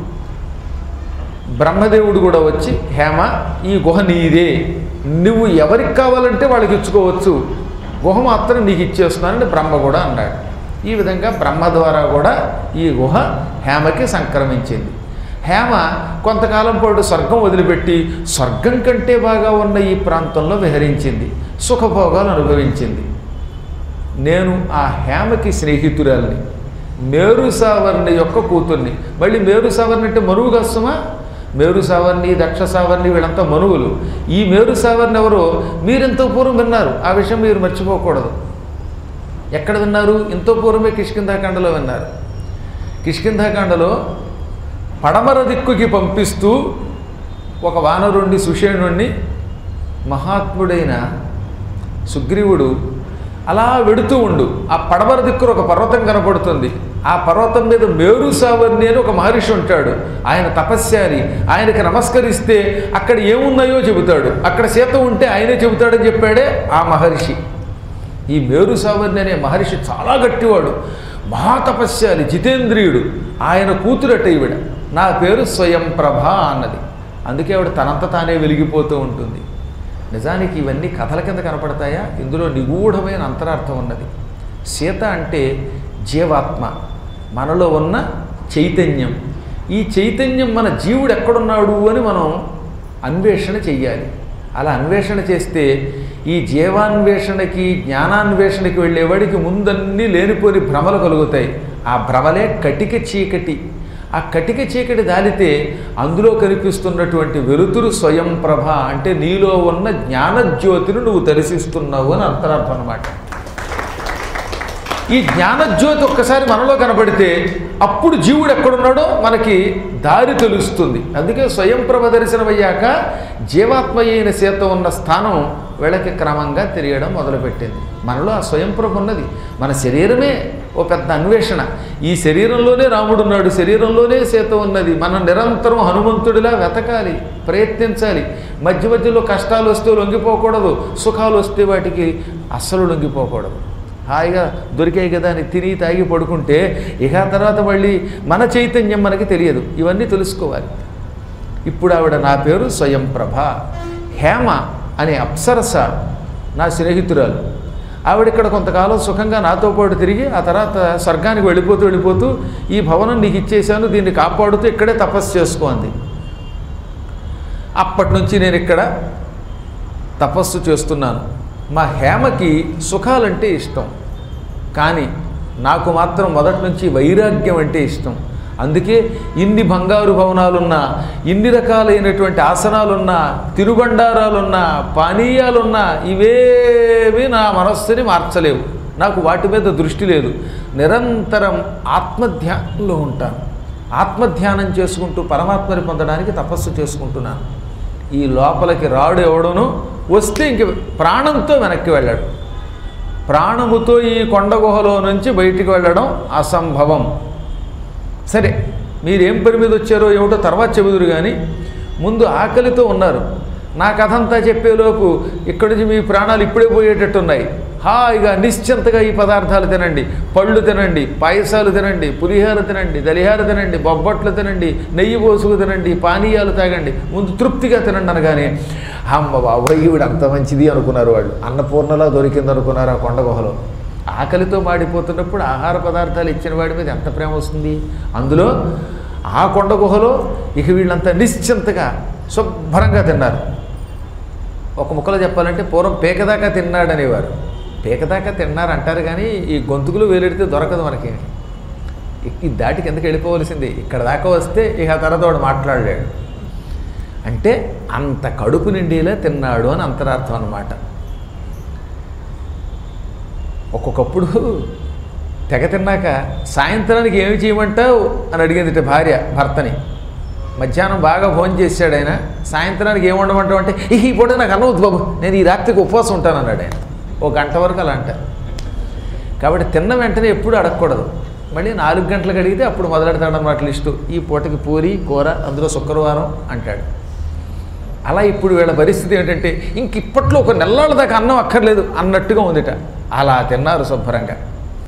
బ్రహ్మదేవుడు కూడా వచ్చి హేమ ఈ గుహ నీదే, నువ్వు ఎవరికి కావాలంటే వాళ్ళకి ఇచ్చుకోవచ్చు, గుహ మాత్రం నీకు ఇచ్చేస్తున్నానని బ్రహ్మ కూడా అన్నాడు. ఈ విధంగా బ్రహ్మ ద్వారా కూడా ఈ గుహ హేమకి సంక్రమించింది. హేమ కొంతకాలం పాటు స్వర్గం వదిలిపెట్టి స్వర్గం కంటే బాగా ఉన్న ఈ ప్రాంతంలో విహరించింది, సుఖభోగాలు అనుభవించింది. నేను ఆ హేమకి స్నేహితురాల్ని, మేరు సావర్ణి యొక్క కూతుర్ని. మళ్ళీ మేరు సావర్ణి అంటే మనువు కష్టమా? మేరు సావర్ణి, దక్ష సావర్ణి వీళ్ళంతా మనువులు. ఈ మేరు సావర్ణి ఎవరో మీరెంతో పూర్వం విన్నారు, ఆ విషయం మీరు మర్చిపోకూడదు. ఎక్కడ విన్నారు? ఎంతో పూర్వమే కిష్కింధాకాండలో విన్నారు. కిష్కింధాకాండలో పడమర దిక్కుకి పంపిస్తూ ఒక వానరుణ్ణి, సుషేణుణ్ణి మహాత్ముడైన సుగ్రీవుడు అలా వెడుతూ ఉండు. ఆ పడమర దిక్కున ఒక పర్వతం కనపడుతుంది. ఆ పర్వతం మీద మేరు సావర్ణి అని ఒక మహర్షి ఉంటాడు. ఆయన తపస్యారి. ఆయనకి నమస్కరిస్తే అక్కడ ఏమున్నాయో చెబుతాడు, అక్కడ సీత ఉంటే ఆయనే చెబుతాడని చెప్పాడే ఆ మహర్షి. ఈ మేరు సావర్ణి అనే మహర్షి చాలా గట్టివాడు, మహాతపస్యాలి, జితేంద్రియుడు. ఆయన కూతురట ఈవిడ. నా పేరు స్వయం ప్రభ అన్నది. అందుకే ఆవిడ తనంత తానే వెలిగిపోతూ ఉంటుంది. నిజానికి ఇవన్నీ కథల కింద కనపడతాయా? ఇందులో నిగూఢమైన అంతరార్థం ఉన్నది. సీత అంటే జీవాత్మ, మనలో ఉన్న చైతన్యం. ఈ చైతన్యం మన జీవుడు ఎక్కడున్నాడు అని మనం అన్వేషణ చెయ్యాలి. అలా అన్వేషణ చేస్తే ఈ జీవాన్వేషణకి, జ్ఞానాన్వేషణకి వెళ్ళేవాడికి ముందన్నీ లేనిపోని భ్రమలు కలుగుతాయి. ఆ భ్రమలే కటిక చీకటి. ఆ కటిక చీకటి దాలితే అందులో కనిపిస్తున్నటువంటి వెలుతురు స్వయం ప్రభ, అంటే నీలో ఉన్న జ్ఞానజ్యోతిని నువ్వు దర్శిస్తున్నావు అని అంతరార్థం అన్నమాట. ఈ జ్ఞానజ్యోతి ఒక్కసారి మనలో కనబడితే అప్పుడు జీవుడు ఎక్కడున్నాడో మనకి దారి తెలుస్తుంది. అందుకే స్వయం ప్రభ దర్శనం అయ్యాక జీవాత్మ అయిన సీత ఉన్న స్థానం వీళ్ళకి క్రమంగా తెలియడం మొదలుపెట్టింది. మనలో ఆ స్వయం ప్రభ ఉన్నది. మన శరీరమే ఓ పెద్ద అన్వేషణ. ఈ శరీరంలోనే రాముడు ఉన్నాడు, శరీరంలోనే సీత ఉన్నది. మనం నిరంతరం హనుమంతుడిలా వెతకాలి, ప్రయత్నించాలి. మధ్య మధ్యలో కష్టాలు వస్తే లొంగిపోకూడదు, సుఖాలు వస్తే వాటికి అస్సలు లొంగిపోకూడదు. హాయిగా దొరికాయి కదా అని తిని తాగి పడుకుంటే ఇక తర్వాత మళ్ళీ మన చైతన్యం మనకి తెలియదు. ఇవన్నీ తెలుసుకోవాలి. ఇప్పుడు ఆవిడ నా పేరు స్వయం ప్రభ. హేమ అనే అప్సరస నా స్నేహితురాలు. ఆవిడ ఇక్కడ కొంతకాలం సుఖంగా నాతో పాటు తిరిగి ఆ తర్వాత స్వర్గానికి వెళ్ళిపోతూ ఈ భవనం నీకు ఇచ్చేశాను, దీన్ని కాపాడుతూ ఇక్కడే తపస్సు చేసుకోండి. అప్పటి నుంచి నేను ఇక్కడ తపస్సు చేస్తున్నాను. మా హేమకి సుఖాలంటే ఇష్టం, కానీ నాకు మాత్రం మొదటి నుంచి వైరాగ్యం అంటే ఇష్టం. అందుకే ఇన్ని బంగారు భవనాలున్నా, ఇన్ని రకాలైనటువంటి ఆసనాలున్నా, తిరుబండారాలున్నా, పానీయాలున్నా ఇవేవి నా మనస్సుని మార్చలేవు. నాకు వాటి మీద దృష్టి లేదు. నిరంతరం ఆత్మధ్యానంలో ఉంటాను. ఆత్మధ్యానం చేసుకుంటూ పరమాత్మని పొందడానికి తపస్సు చేసుకుంటున్నాను. ఈ లోపలికి రాడు ఎవడను వస్తే ఇంక ప్రాణంతో వెనక్కి వెళ్ళాడు. ప్రాణముతో ఈ కొండ గుహలో నుంచి బయటికి వెళ్ళడం అసంభవం. సరే, మీరేం పని మీద వచ్చారో ఏమిటో తర్వాత చెబుదురు, కానీ ముందు ఆకలితో ఉన్నారు. నా కథంతా చెప్పేలోపు ఇక్కడి నుంచి మీ ప్రాణాలు ఇప్పుడే పోయేటట్టున్నాయి. హాయిగా నిశ్చింతగా ఈ పదార్థాలు తినండి, పళ్ళు తినండి, పాయసాలు తినండి, పులిహార తినండి, దలిహార తినండి, బొబ్బట్లు తినండి, నెయ్యి పోసుకు తినండి, పానీయాలు తాగండి, ముందు తృప్తిగా తినండి అనగానే అమ్మ బాబోయ్ ఈవిడ అంత మంచిది అనుకున్నారు వాళ్ళు. అన్నపూర్ణలా దొరికింది అనుకున్నారు ఆ కొండ గుహలో. ఆకలితో మాడిపోతున్నప్పుడు ఆహార పదార్థాలు ఇచ్చిన వాడి మీద ఎంత ప్రేమ వస్తుంది. అందులో ఆ కొండ గుహలో ఇక వీళ్ళంతా నిశ్చింతగా శుభ్రంగా తిన్నారు. ఒక ముక్కలో చెప్పాలంటే పూర్వం పేకదాకా తిన్నాడనేవారు. పేకదాకా తిన్నారు అంటారు కానీ ఈ గొంతుకులు వేలెడితే దొరకదు మనకి. ఈ దాటికి ఎందుకు వెళ్ళిపోవలసింది. ఇక్కడ దాకా వస్తే ఇక తర్వాత వాడు మాట్లాడలేడు. అంటే అంత కడుపు నిండేలా తిన్నాడు అని అంతరార్థం అన్నమాట. ఒక్కొక్కప్పుడు తెగ తిన్నాక సాయంత్రానికి ఏమి చేయమంటావు అని అడిగింది భార్య భర్తని. మధ్యాహ్నం బాగా భోజనం చేశాడు ఆయన. సాయంత్రానికి ఏం వండమంటావు అంటే ఈ పూట నాకు అన్నవద్దు బాబు, నేను ఈ రాత్రికి ఉపవాసం ఉంటాను అన్నాడు ఆయన. ఓ గంట వరకు అలా అంటారు. కాబట్టి తిన్న వెంటనే ఎప్పుడు అడగకూడదు. మళ్ళీ 4 గంటలకు అడిగితే అప్పుడు మొదలెడతాడు అన్నమాట లిస్టు. ఈ పూటకి పూరి కూర, అందులో శుక్రవారం అంటాడు. అలా ఇప్పుడు వీళ్ళ పరిస్థితి ఏంటంటే ఇంక ఇప్పట్లో ఒక నెల్లాళ్ళ దాకా అన్నం అక్కర్లేదు అన్నట్టుగా ఉందిట. అలా తిన్నారు శుభ్రంగా.